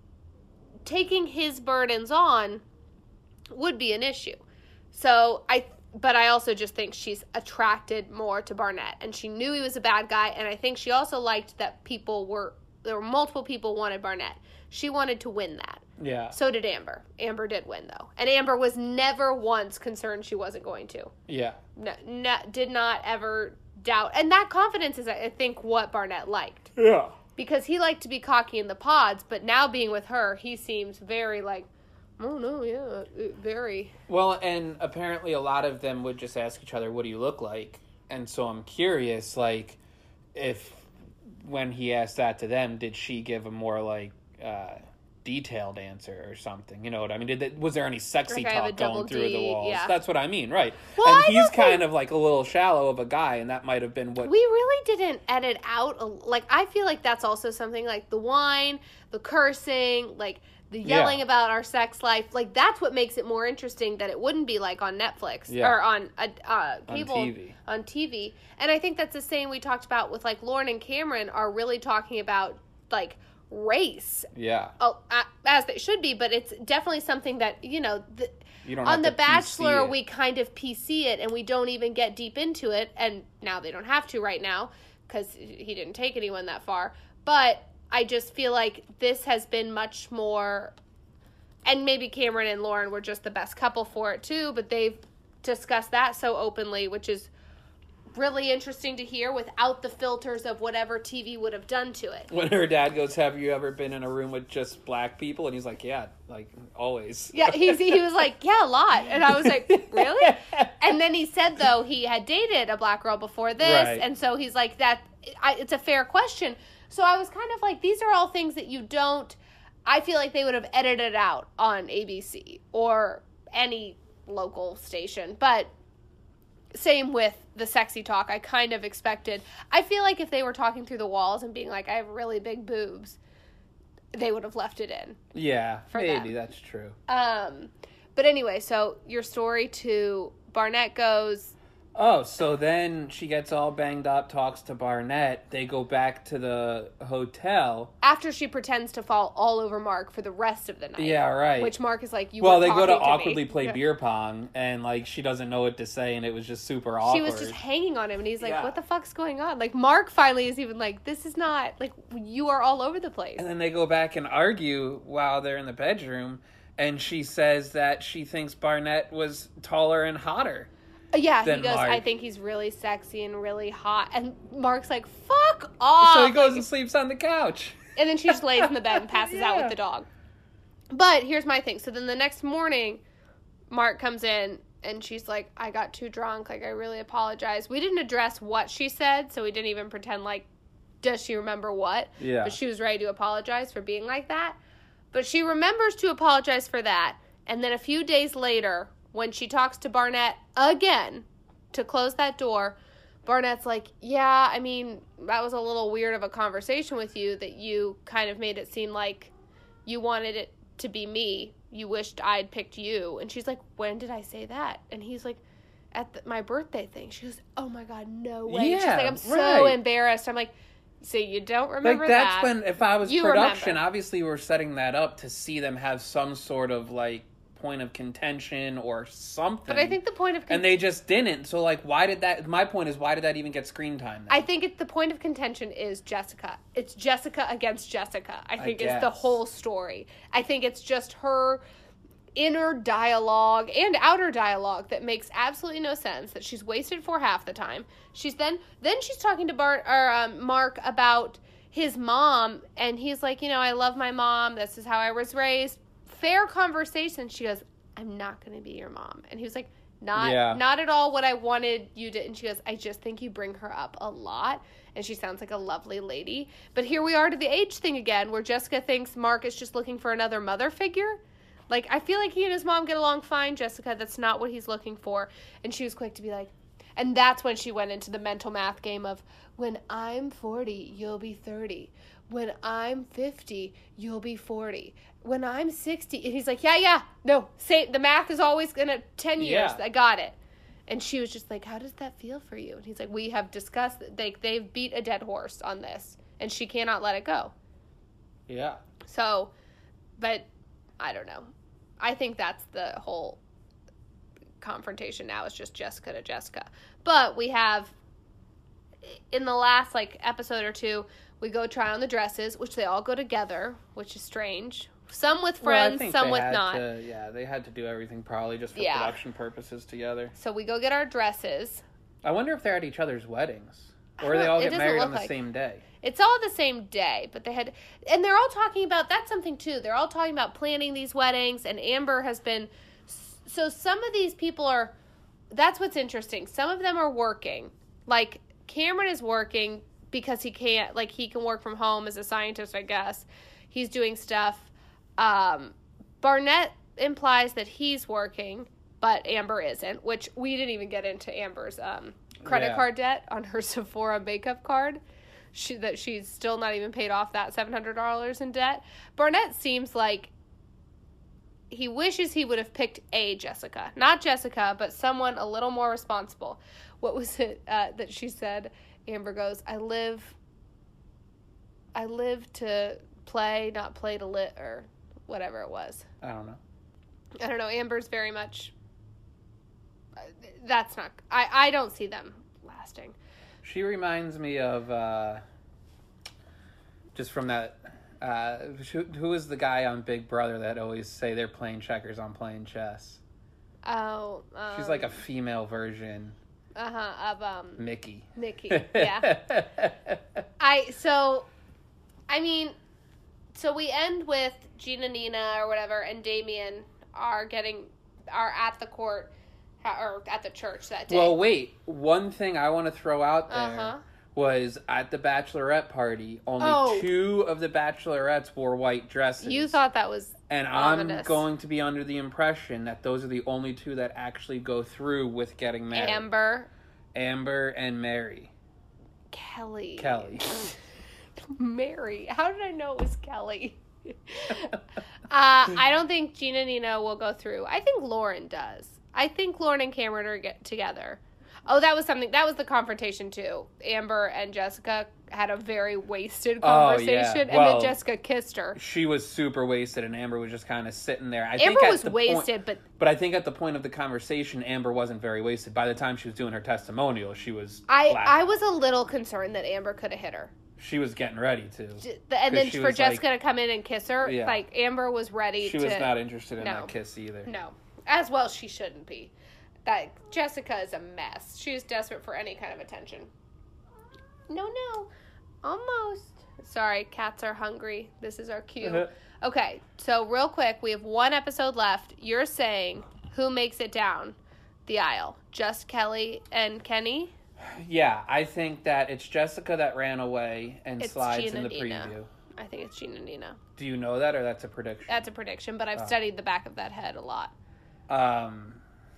S1: taking his burdens on would be an issue. So I But I also just think she's attracted more to Barnett, and she knew he was a bad guy, and I think she also liked that people were, there were multiple people wanted Barnett. She wanted to win that.
S2: Yeah.
S1: So did Amber. Amber did win, though. And Amber was never once concerned she wasn't going to.
S2: Yeah.
S1: No, no, did not ever doubt. And that confidence is, I think, what Barnett liked.
S2: Yeah.
S1: Because he liked to be cocky in the pods, but now being with her, he seems very like, oh, no, yeah, very.
S2: Well, and apparently a lot of them would just ask each other, what do you look like? And so I'm curious, like, if when he asked that to them, did she give a more, like, uh, detailed answer or something? You know what I mean? Did that, was there any sexy
S1: Like I have a
S2: talk
S1: double
S2: going through
S1: D,
S2: the walls?
S1: yeah.
S2: That's what I mean, right.
S1: Well,
S2: and
S1: I
S2: he's
S1: don't
S2: kind
S1: think-
S2: of like a little shallow of a guy, and that might have been what...
S1: We really didn't edit out, a, like, I feel like that's also something, like, the wine, the cursing, like, the yelling
S2: Yeah.
S1: about our sex life, like, that's what makes it more interesting that it wouldn't be, like, on Netflix,
S2: Yeah.
S1: or on uh, uh,
S2: On
S1: cable,
S2: T V.
S1: on T V. And I think that's the same we talked about with, like, Lauren and Cameron are really talking about, like, race,
S2: Yeah.
S1: oh, uh, as they should be, but it's definitely something that, you know, the,
S2: You don't
S1: on
S2: have
S1: The
S2: to P C
S1: Bachelor,
S2: it.
S1: we kind of P C it, and we don't even get deep into it, and now they don't have to right now, because he didn't take anyone that far, but I just feel like this has been much more, and maybe Cameron and Lauren were just the best couple for it too, but they've discussed that so openly, which is really interesting to hear without the filters of whatever T V would have done to it.
S2: When her dad goes, have you ever been in a room with just black people? And he's like, yeah, like, always.
S1: Yeah, he's, he was like, yeah, a lot. And I was like, really? And then he said, though, he had dated a black girl before this.
S2: Right.
S1: And so he's like, that. I, it's a fair question. So I was kind of like, these are all things that you don't, I feel like they would have edited out on A B C or any local station. But same with the sexy talk. I kind of expected, I feel like if they were talking through the walls and being like, I have really big boobs, they would have left it in.
S2: Yeah,
S1: For
S2: maybe
S1: them.
S2: that's true.
S1: Um, but anyway, so your story to Barnett goes,
S2: Oh, so then she gets all banged up, talks to Barnett. They go back to the hotel.
S1: after she pretends to fall all over Mark for the rest of the night.
S2: Yeah, right.
S1: Which Mark is like, you
S2: well,
S1: were
S2: they go to
S1: talking me."
S2: awkwardly play
S1: Yeah.
S2: beer pong, and, like, she doesn't know what to say, and it was just super awkward.
S1: She was just hanging on him, and he's like,
S2: Yeah.
S1: what the fuck's going on? Like, Mark finally is even like, this is not, like, you are all over the place.
S2: And then they go back and argue while they're in the bedroom, and she says that she thinks Barnett was taller and hotter.
S1: Yeah, he
S2: than
S1: goes,
S2: Mark.
S1: I think he's really sexy and really hot. And Mark's like, fuck off.
S2: So he goes
S1: Like,
S2: and sleeps on the couch.
S1: and then she just lays in the bed and passes out
S2: Yeah.
S1: with the dog. But here's my thing. So then the next morning, Mark comes in and she's like, I got too drunk. Like, I really apologize. We didn't address what she said, so we didn't even pretend like, does she remember what?
S2: Yeah.
S1: But she was ready to apologize for being like that. But she remembers to apologize for that. And then a few days later, when she talks to Barnett again to close that door, Barnett's like, yeah, I mean, that was a little weird of a conversation with you, that you kind of made it seem like you wanted it to be me. You wished I'd picked you. And she's like, when did I say that? And he's like, at the, my birthday thing. She goes, oh my God, no way. she's
S2: Yeah,
S1: like, I'm so
S2: right.
S1: embarrassed. I'm like, so you don't remember
S2: Like, that's
S1: that?
S2: when, if I was
S1: You
S2: production,
S1: remember.
S2: obviously we're setting that up to see them have some sort of, like, point of contention or something.
S1: But I think the point of con-
S2: And they just didn't. So, like, why did that... My point is, why did that even get screen time? Then?
S1: I think it, the point of contention is Jessica. It's Jessica against Jessica. I think it's the
S2: guess.
S1: whole story. I think it's just her inner dialogue and outer dialogue that makes absolutely no sense, that she's wasted for half the time. She's then then she's talking to Bart or um, Mark about his mom, and he's like, you know, I love my mom. This is how I was raised. Fair conversation. She goes, I'm not going to be your mom. And he was like, not
S2: Yeah.
S1: not at all what I wanted you to. And she goes, I just think you bring her up a lot. And she sounds like a lovely lady. But here we are to the age thing again, where Jessica thinks Mark is just looking for another mother figure. Like, I feel like he and his mom get along fine, Jessica. That's not what he's looking for. And she was quick to be like, and that's when she went into the mental math game of, when I'm forty, you'll be thirty. When I'm fifty, you'll be forty. When I'm sixty, and he's like, yeah, yeah, no, say the math is always gonna ten years.
S2: Yeah.
S1: I got it. And she was just like, how does that feel for you? And he's like, we have discussed, they, they've beat a dead horse on this, and she cannot let it go.
S2: Yeah.
S1: So, but I don't know. I think that's the whole confrontation now, is just Jessica to Jessica. But we have, in the last, like, episode or two, we go try on the dresses, which they all go together, which is strange. Some with
S2: Well, I
S1: friends,
S2: think
S1: some
S2: they
S1: with
S2: had
S1: not.
S2: to- yeah, they had to do everything probably just for
S1: Yeah.
S2: production purposes together.
S1: So we go get our dresses,
S2: I wonder if they're at each other's weddings.
S1: I
S2: Or they
S1: don't-
S2: all
S1: it
S2: get
S1: doesn't
S2: married
S1: look
S2: on the
S1: like-
S2: same day.
S1: It's all the same day, but they had, and they're all talking about, that's something too. They're all talking about planning these weddings, and Amber has been, so some of these people are, that's what's interesting. Some of them are working. Like, Cameron is working because he can't, like, he can work from home as a scientist, I guess. He's doing stuff. Um, Barnett implies that he's working, but Amber isn't, which we didn't even get into Amber's um, credit
S2: Yeah.
S1: card debt on her Sephora makeup card. She, that she's still not even paid off that seven hundred dollars in debt. Barnett seems like he wishes he would have picked a Jessica. Not Jessica, but someone a little more responsible. What was it uh, that she said? Amber goes, I live, I live to play, not play to lit, or whatever it was.
S2: I don't know.
S1: I don't know. Amber's very much, uh, that's not, I, I don't see them lasting.
S2: She reminds me of, uh, just from that, uh, who, who was the guy on Big Brother that always say they're playing checkers on playing chess?
S1: Oh. Um,
S2: She's like a female version.
S1: Uh-huh, of, um,
S2: Mickey.
S1: Mickey, yeah. I, so, I mean, so we end with Gina, Nina, or whatever, and Damien are getting, are at the court, or at the church that day.
S2: Well, wait. One thing I want to throw out there
S1: Uh-huh.
S2: was at the bachelorette party, only
S1: Oh.
S2: two of the bachelorettes wore white dresses.
S1: You thought that was
S2: And
S1: ominous.
S2: I'm going to be under the impression that those are the only two that actually go through with getting married.
S1: Amber,
S2: Amber and Mary.
S1: Kelly.
S2: Kelly.
S1: Mary. How did I know it was Kelly? uh, I don't think Gina and Nina will go through. I think Lauren does. I think Lauren and Cameron are get together. Oh, that was something. That was the confrontation too. Amber and Jessica had a very wasted
S2: Oh, yeah.
S1: conversation, and
S2: Well,
S1: then Jessica kissed her.
S2: She was super wasted, and Amber was just kind of sitting there. I
S1: Amber
S2: think at
S1: was
S2: the
S1: wasted,
S2: point,
S1: but
S2: but I think at the point of the conversation, Amber wasn't very wasted. By the time she was doing her testimonial, she was.
S1: I
S2: flat.
S1: I was a little concerned that Amber could have hit her.
S2: She was getting ready to.
S1: J- And then
S2: she
S1: for
S2: was
S1: Jessica
S2: like-
S1: to come in and kiss her,
S2: Yeah.
S1: like Amber was ready
S2: She
S1: to.
S2: was not interested in
S1: No.
S2: that kiss either.
S1: No, as well she shouldn't be. That Jessica is a mess. She is desperate for any kind of attention. No, no, almost. Sorry, cats are hungry. This is our cue. Okay, so real quick, we have one episode left. You're saying who makes it down the aisle? Just Kelly and Kenny?
S2: Yeah, I think that it's Jessica that ran away and
S1: It's
S2: slides
S1: Gina
S2: in the
S1: Nina.
S2: preview.
S1: I think it's Gina Nina.
S2: Do you know that, or that's a prediction?
S1: That's a prediction, but I've
S2: Oh.
S1: studied the back of that head a lot.
S2: Um,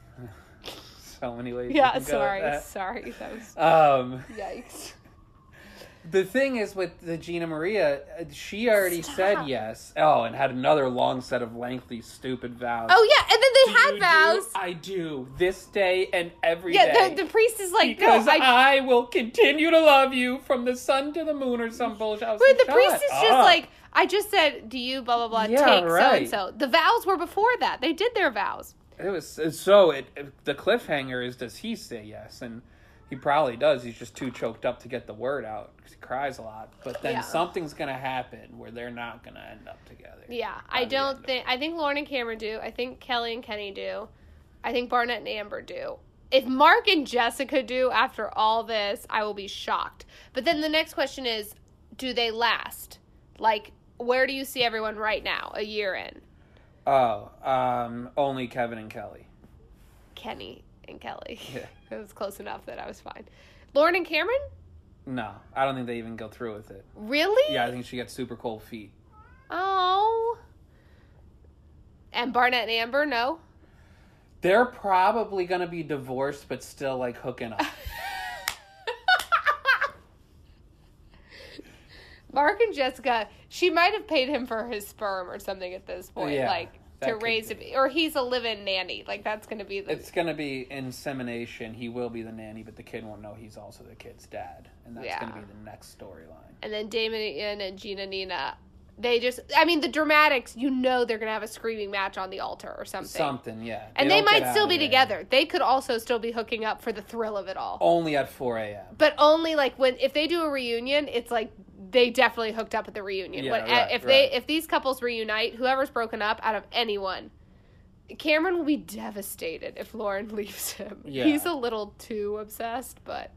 S2: so many ways. you
S1: Yeah,
S2: can go with
S1: sorry,
S2: that.
S1: sorry. That was
S2: Um,
S1: yikes.
S2: the thing is with the Gina Maria, uh, she already
S1: Stop.
S2: said yes. Oh, and had another long set of lengthy, stupid vows.
S1: Oh yeah, and then they
S2: Do
S1: had
S2: you
S1: vows.
S2: do? I do. This day and every day.
S1: Yeah, the, the priest is like, no,
S2: because
S1: I.
S2: I, will continue to love you from the sun to the moon or some bullshit. I was
S1: Where
S2: like,
S1: the priest
S2: "Shut
S1: is just
S2: up."
S1: like, I just said, do you blah blah blah
S2: Yeah,
S1: take so
S2: right.
S1: and so. The vows were before that. They did their vows.
S2: It was it's so. It, it the cliffhanger is, does he say yes? And he probably does. He's just too choked up to get the word out because he cries a lot. But then
S1: Yeah.
S2: something's gonna happen where they're not gonna end up together.
S1: Yeah,
S2: by
S1: I
S2: the
S1: don't
S2: end of
S1: think. I think Lauren and Cameron do. I think Kelly and Kenny do. I think Barnett and Amber do. If Mark and Jessica do after all this, I will be shocked. But then the next question is, do they last? Like, where do you see everyone right now, a year in?
S2: Oh, um, only Kevin and Kelly.
S1: Kenny and Kelly.
S2: Yeah.
S1: It was close enough that I was fine. Lauren and Cameron?
S2: No, I don't think they even go through with it.
S1: Really?
S2: Yeah, I think she gets super cold feet.
S1: Oh. And Barnett and Amber, no?
S2: They're probably gonna be divorced, but still like hooking up.
S1: Mark and Jessica, she might have paid him for his sperm or something at this point,
S2: Yeah,
S1: like
S2: that
S1: to
S2: could
S1: raise
S2: be.
S1: a, or he's a live-in nanny. Like that's going to be the
S2: It's gonna be insemination. He will be the nanny, but the kid won't know he's also the kid's dad, and that's
S1: Yeah.
S2: gonna be the next storyline.
S1: And then Damon and Gina Nina, they just, I mean, the dramatics, you know, they're going to have a screaming match on the altar or something.
S2: Something, yeah.
S1: and they
S2: don't get
S1: might
S2: out
S1: still
S2: of
S1: be
S2: there.
S1: together. They could also still be hooking up for the thrill of it all.
S2: Only at four a.m.
S1: But only like when if they do a reunion, it's like they definitely hooked up at the reunion.
S2: Yeah,
S1: when,
S2: right,
S1: if
S2: right.
S1: they if these couples reunite, whoever's broken up out of anyone, Cameron will be devastated if Lauren leaves him.
S2: Yeah.
S1: He's a little too obsessed, but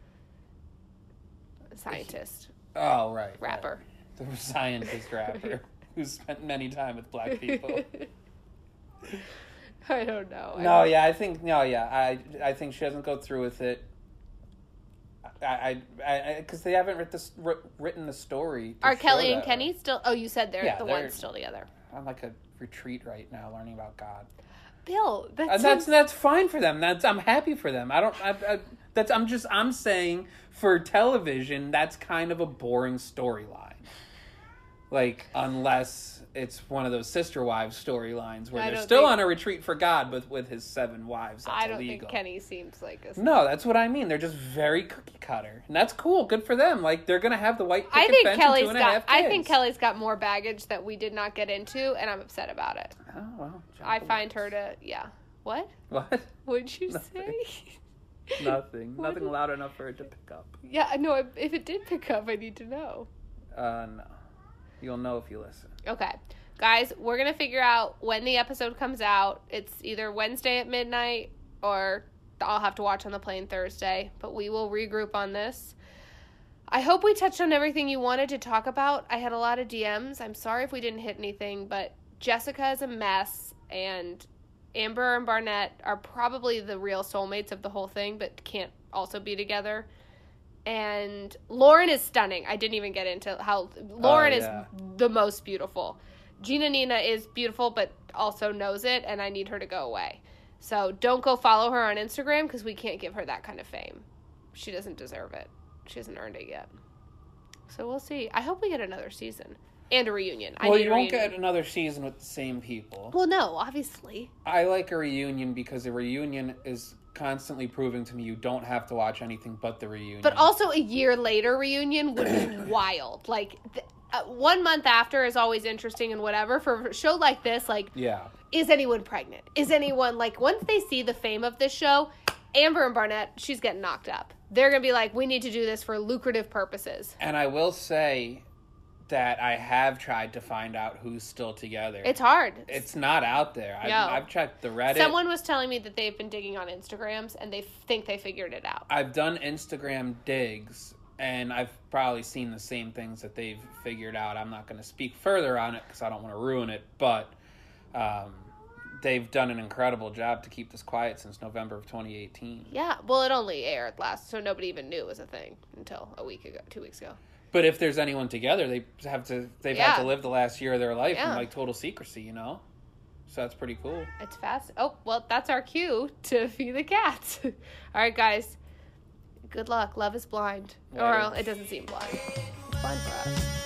S1: scientist,
S2: Oh, right.
S1: rapper.
S2: Right. The scientist rapper who spent many time with black people.
S1: I don't know. I
S2: No,
S1: don't...
S2: yeah, I think no, yeah, I I think she doesn't go through with it. I I because they haven't writ this, written the story.
S1: Are Kelly and
S2: that,
S1: Kenny still? Oh, you said they're
S2: Yeah,
S1: the
S2: they're-
S1: ones still together.
S2: I'm like a retreat right now, learning about God.
S1: Bill, that's
S2: And that's that's fine for them. That's I'm happy for them. I don't. I, I, that's I'm just I'm saying for television, that's kind of a boring storyline. Like unless it's one of those sister wives storylines where
S1: I
S2: they're
S1: don't
S2: still
S1: think-
S2: on a retreat for God, but with his seven wives. That's
S1: I don't
S2: illegal.
S1: think Kenny seems like a.
S2: No, that's what I mean. They're just very cookie cutter, and that's cool. Good for them. Like they're gonna have the white
S1: I
S2: picket
S1: think
S2: fence and
S1: Kelly's
S2: two and a
S1: got.
S2: half
S1: I
S2: kids.
S1: think Kelly's got more baggage that we did not get into, and I'm upset about it.
S2: Oh well. jump
S1: I
S2: the
S1: find
S2: woods.
S1: her to. Yeah. What?
S2: What?
S1: What'd you
S2: Nothing.
S1: say?
S2: Nothing.
S1: What?
S2: Nothing loud enough for it to pick up.
S1: Yeah. No. If, if it did pick up, I need to know.
S2: Uh, no. You'll know if you listen.
S1: Okay. Guys, we're going to figure out when the episode comes out. It's either Wednesday at midnight or I'll have to watch on the plane Thursday, but we will regroup on this. I hope we touched on everything you wanted to talk about. I had a lot of D Ms. I'm sorry if we didn't hit anything, but Jessica is a mess, and Amber and Barnett are probably the real soulmates of the whole thing, but can't also be together. And Lauren is stunning. I didn't even get into how Lauren
S2: Oh, yeah.
S1: is the most beautiful. Gina Nina is beautiful, but also knows it, and I need her to go away. So don't go follow her on Instagram because we can't give her that kind of fame. She doesn't deserve it. She hasn't earned it yet. So we'll see. I hope we get another season and a reunion. I
S2: Well,
S1: need
S2: you
S1: a
S2: won't
S1: reunion.
S2: get another season with the same people.
S1: Well, no, obviously.
S2: I like a reunion because a reunion is constantly proving to me you don't have to watch anything but the reunion.
S1: But also a year later reunion would be wild. Like, th- uh, one month after is always interesting and whatever. For a show like this, like,
S2: yeah.
S1: is anyone pregnant? Is anyone, like, once they see the fame of this show, Amber and Barnett, she's getting knocked up. They're going to be like, we need to do this for lucrative purposes.
S2: And I will say that I have tried to find out who's still together.
S1: It's hard.
S2: It's not out there. I've,
S1: No.
S2: I've checked the Reddit.
S1: Someone was telling me that they've been digging on Instagrams and they think they figured it out.
S2: I've done Instagram digs, and I've probably seen the same things that they've figured out. I'm not going to speak further on it because I don't want to ruin it, but um, they've done an incredible job to keep this quiet since November of twenty eighteen.
S1: Yeah, well, it only aired last, so nobody even knew it was a thing until a week ago, two weeks ago.
S2: But if there's anyone together, they have to. They've
S1: Yeah.
S2: had to live the last year of their life
S1: Yeah.
S2: in like total secrecy, you know. So that's pretty cool.
S1: It's fast. Oh, well, that's our cue to feed the cats. All right, guys. Good luck. Love is blind.
S2: Later.
S1: Or it doesn't seem blind. It's blind for us.